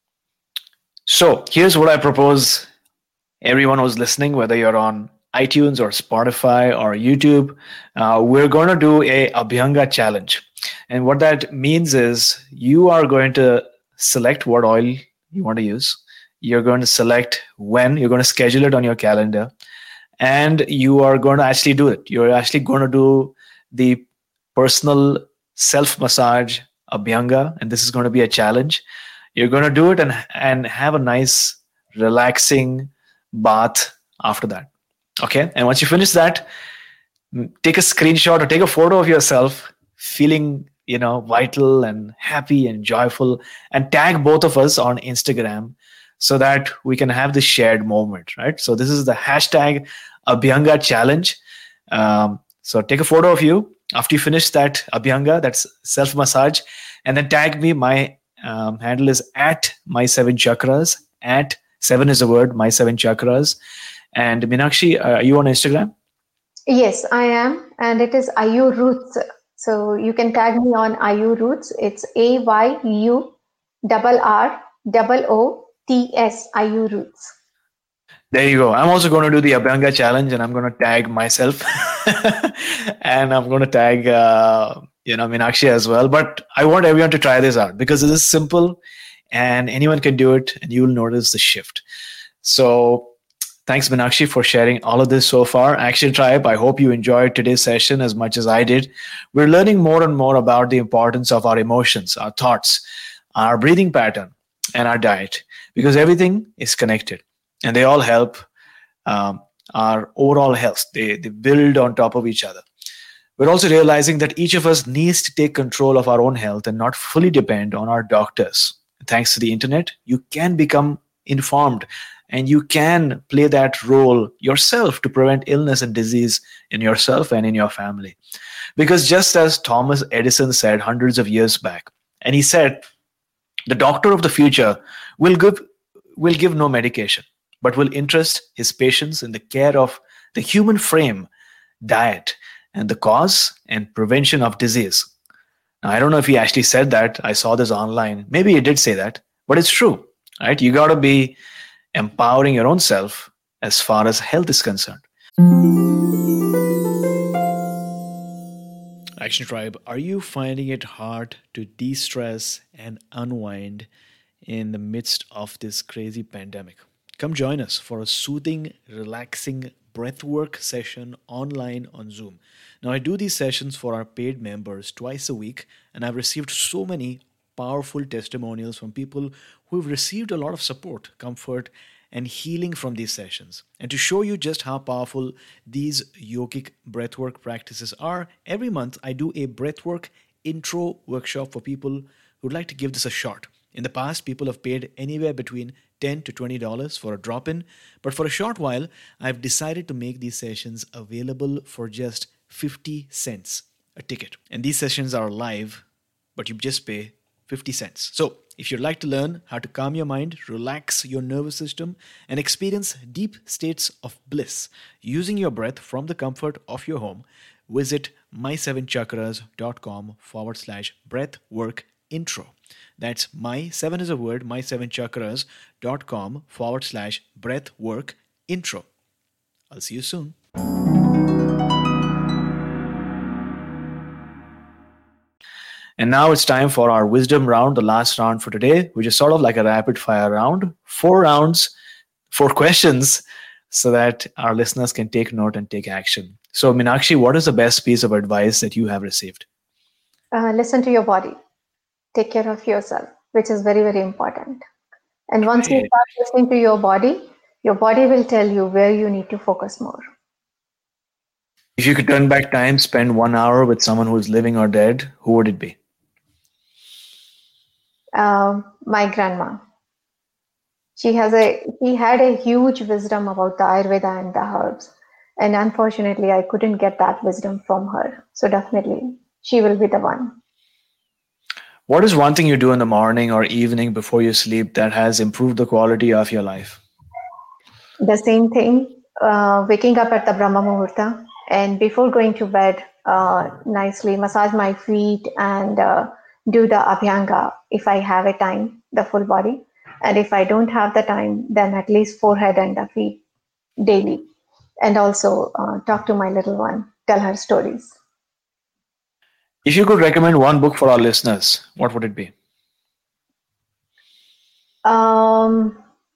So here's what I propose everyone who's listening, whether you're on iTunes or Spotify or YouTube, uh, we're going to do a Abhyanga challenge. And what that means is you are going to select what oil you want to use. You're going to select when, you're going to schedule it on your calendar, and you are going to actually do it. You're actually going to do the personal self-massage Abhyanga, and this is going to be a challenge. You're going to do it and, and have a nice, relaxing bath after that. Okay, and once you finish that, take a screenshot or take a photo of yourself feeling, you know, vital and happy and joyful, and tag both of us on Instagram so that we can have this shared moment, right? So this is the hashtag Abhyanga challenge. Um, so take a photo of you after you finish that Abhyanga, that's self-massage, and then tag me. My um, handle is at my seven chakras, at seven is a word, my seven chakras. And Meenakshi, uh, are you on Instagram? Yes, I am. And it is Ayu Roots. So you can tag me on Ayu Roots. It's A Y U double R double O T S, Ayu Roots. There you go. I'm also going to do the Abhyanga challenge, and I'm going to tag myself. And I'm going to tag, uh, you know, Meenakshi as well. But I want everyone to try this out because it is simple and anyone can do it, and you'll notice the shift. So Thanks, Meenakshi, for sharing all of this so far. Action Tribe, I hope you enjoyed today's session as much as I did. We're learning more and more about the importance of our emotions, our thoughts, our breathing pattern, and our diet, because everything is connected and they all help um, our overall health. They, they build on top of each other. We're also realizing that each of us needs to take control of our own health and not fully depend on our doctors. Thanks to the internet, you can become informed and you can play that role yourself to prevent illness and disease in yourself and in your family. Because just as Thomas Edison said hundreds of years back, and he said, the doctor of the future will give, will give no medication, but will interest his patients in the care of the human frame, diet, and the cause and prevention of disease. Now, I don't know if he actually said that. I saw this online. Maybe he did say that, but it's true, right? You got to be empowering your own self as far as health is concerned. Action Tribe, are you finding it hard to de-stress and unwind in the midst of this crazy pandemic? Come join us for a soothing, relaxing breathwork session online on Zoom. Now, I do these sessions for our paid members twice a week, and I've received so many powerful testimonials from people who've received a lot of support, comfort, and healing from these sessions. And to show you just how powerful these yogic breathwork practices are, every month I do a breathwork intro workshop for people who'd like to give this a shot. In the past, people have paid anywhere between ten to twenty dollars for a drop-in, but for a short while, I've decided to make these sessions available for just fifty cents a ticket. And these sessions are live, but you just pay fifty cents. So if you'd like to learn how to calm your mind, relax your nervous system, and experience deep states of bliss using your breath from the comfort of your home, visit my seven chakras dot com forward slash breathwork intro. That's my, seven is a word, my seven chakras dot com forward slash breathwork intro. I'll see you soon. And now it's time for our wisdom round, the last round for today, which is sort of like a rapid fire round. Four rounds, four questions, so that our listeners can take note and take action. So, Meenakshi, what is the best piece of advice that you have received? Uh, listen to your body. Take care of yourself, which is very, very important. And once you start listening to your body, your body will tell you where you need to focus more. If you could turn back time, spend one hour with someone who is living or dead, who would it be? Um, my grandma. She has a she had a huge wisdom about the Ayurveda and the herbs, and unfortunately, I couldn't get that wisdom from her. So definitely, she will be the one. What is one thing you do in the morning or evening before you sleep that has improved the quality of your life? The same thing. Uh, waking up at the Brahma Muhurta, and before going to bed, uh, nicely massage my feet and uh, do the Abhyanga if I have a time, the full body. And if I don't have the time, then at least forehead and the feet daily. And also uh, talk to my little one, tell her stories. If you could recommend one book for our listeners, what would it be? Um,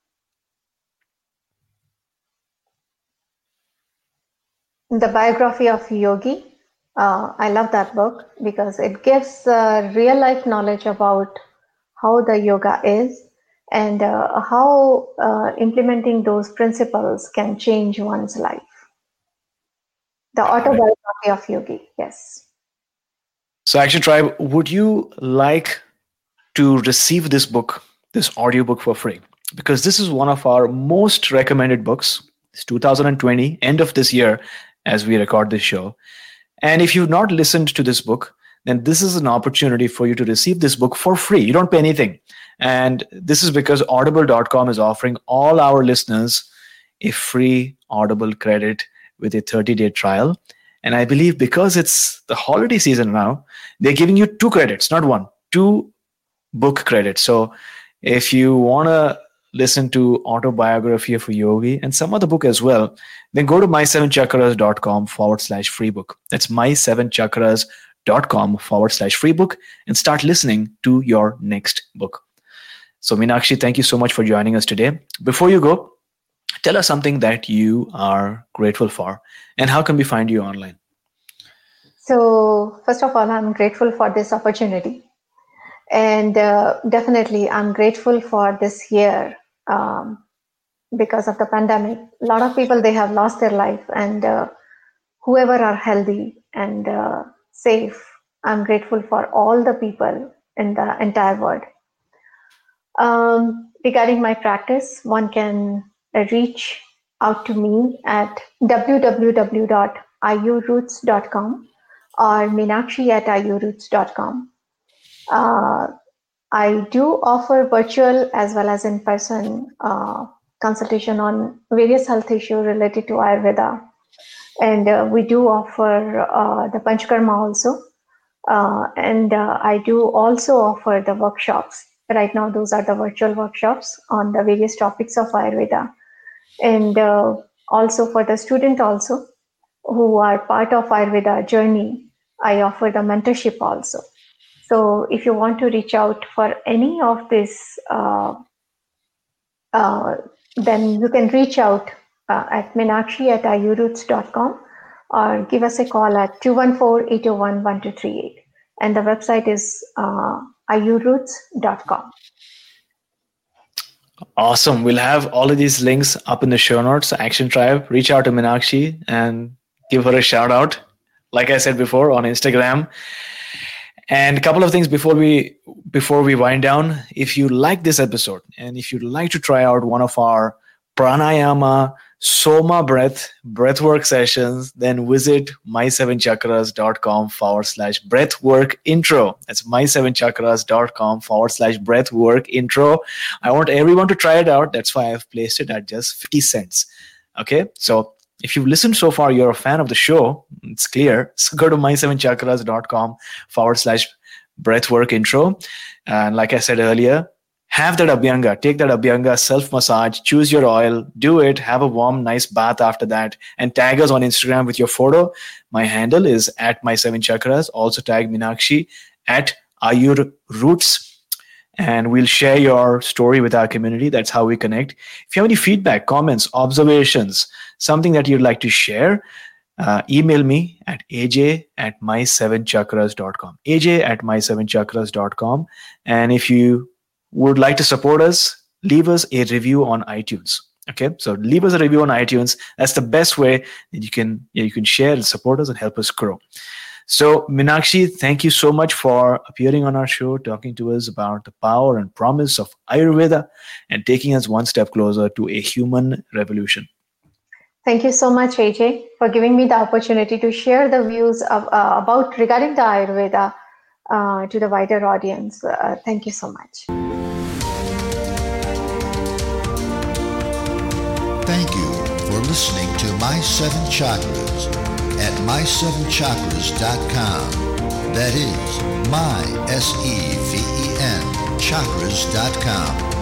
the biography of Yogi. Uh, I love that book because it gives uh, real life knowledge about how the yoga is and uh, how uh, implementing those principles can change one's life. The autobiography of Yogi, yes. So Action Tribe, would you like to receive this book, this audiobook for free? Because this is one of our most recommended books. It's two thousand twenty, end of this year, as we record this show. And if you've not listened to this book, then this is an opportunity for you to receive this book for free. You don't pay anything. And this is because audible dot com is offering all our listeners a free Audible credit with a thirty-day trial. And I believe because it's the holiday season now, they're giving you two credits, not one, two book credits. So if you want to listen to Autobiography of a Yogi and some other book as well, then go to my seven chakras dot com forward slash free book. That's my seven chakras dot com forward slash free book and start listening to your next book. So Meenakshi, thank you so much for joining us today. Before you go, tell us something that you are grateful for, and how can we find you online? So, first of all, I'm grateful for this opportunity. And uh, definitely, I'm grateful for this year um, because of the pandemic. A lot of people, they have lost their life, and uh, whoever are healthy and uh, safe, I'm grateful for all the people in the entire world. Um, regarding my practice, one can reach out to me at w w w dot i u roots dot com or Meenakshi at i u roots dot com. Uh, I do offer virtual as well as in-person uh, consultation on various health issues related to Ayurveda. And uh, we do offer uh, the Panchakarma also. Uh, and uh, I do also offer the workshops. Right now, those are the virtual workshops on the various topics of Ayurveda. And uh, also for the student also, who are part of Ayurveda journey, I offer the mentorship also. So if you want to reach out for any of this, uh, uh, then you can reach out uh, at Meenakshi at i u roots dot com or give us a call at two one four, eight zero one, one two three eight. And the website is uh, i u roots dot com. Awesome. We'll have all of these links up in the show notes. Action Tribe, reach out to Meenakshi and give her a shout out. Like I said before, on Instagram. And a couple of things before we before we wind down. If you like this episode and if you'd like to try out one of our pranayama Soma breath breathwork sessions, then visit my seven chakras dot com forward slash breathwork intro. That's my seven chakras dot com forward slash breathwork intro. I want everyone to try it out. That's why I've placed it at just fifty cents. Okay, so if you've listened so far, you're a fan of the show, it's clear. So go to my seven chakras dot com forward slash breathwork intro. And like I said earlier, have that Abhyanga, take that Abhyanga self-massage, choose your oil, do it, have a warm, nice bath after that, and tag us on Instagram with your photo. My handle is at my seven chakras. Also tag Meenakshi at Ayur Roots. And we'll share your story with our community. That's how we connect. If you have any feedback, comments, observations, something that you'd like to share, uh, email me at aj at my seven chakras dot com. aj at my seven chakras dot com. And if you would like to support us, leave us a review on iTunes. Okay, so leave us a review on iTunes. That's the best way that you can you can share and support us and help us grow. So, Meenakshi, thank you so much for appearing on our show, talking to us about the power and promise of Ayurveda and taking us one step closer to a human revolution. Thank you so much, A J, for giving me the opportunity to share the views of, uh, about regarding the Ayurveda uh, to the wider audience. Uh, thank you so much. Thank you for listening to My Seven Chakras at my seven chakras dot com. That is my, S E V E N, chakras dot com.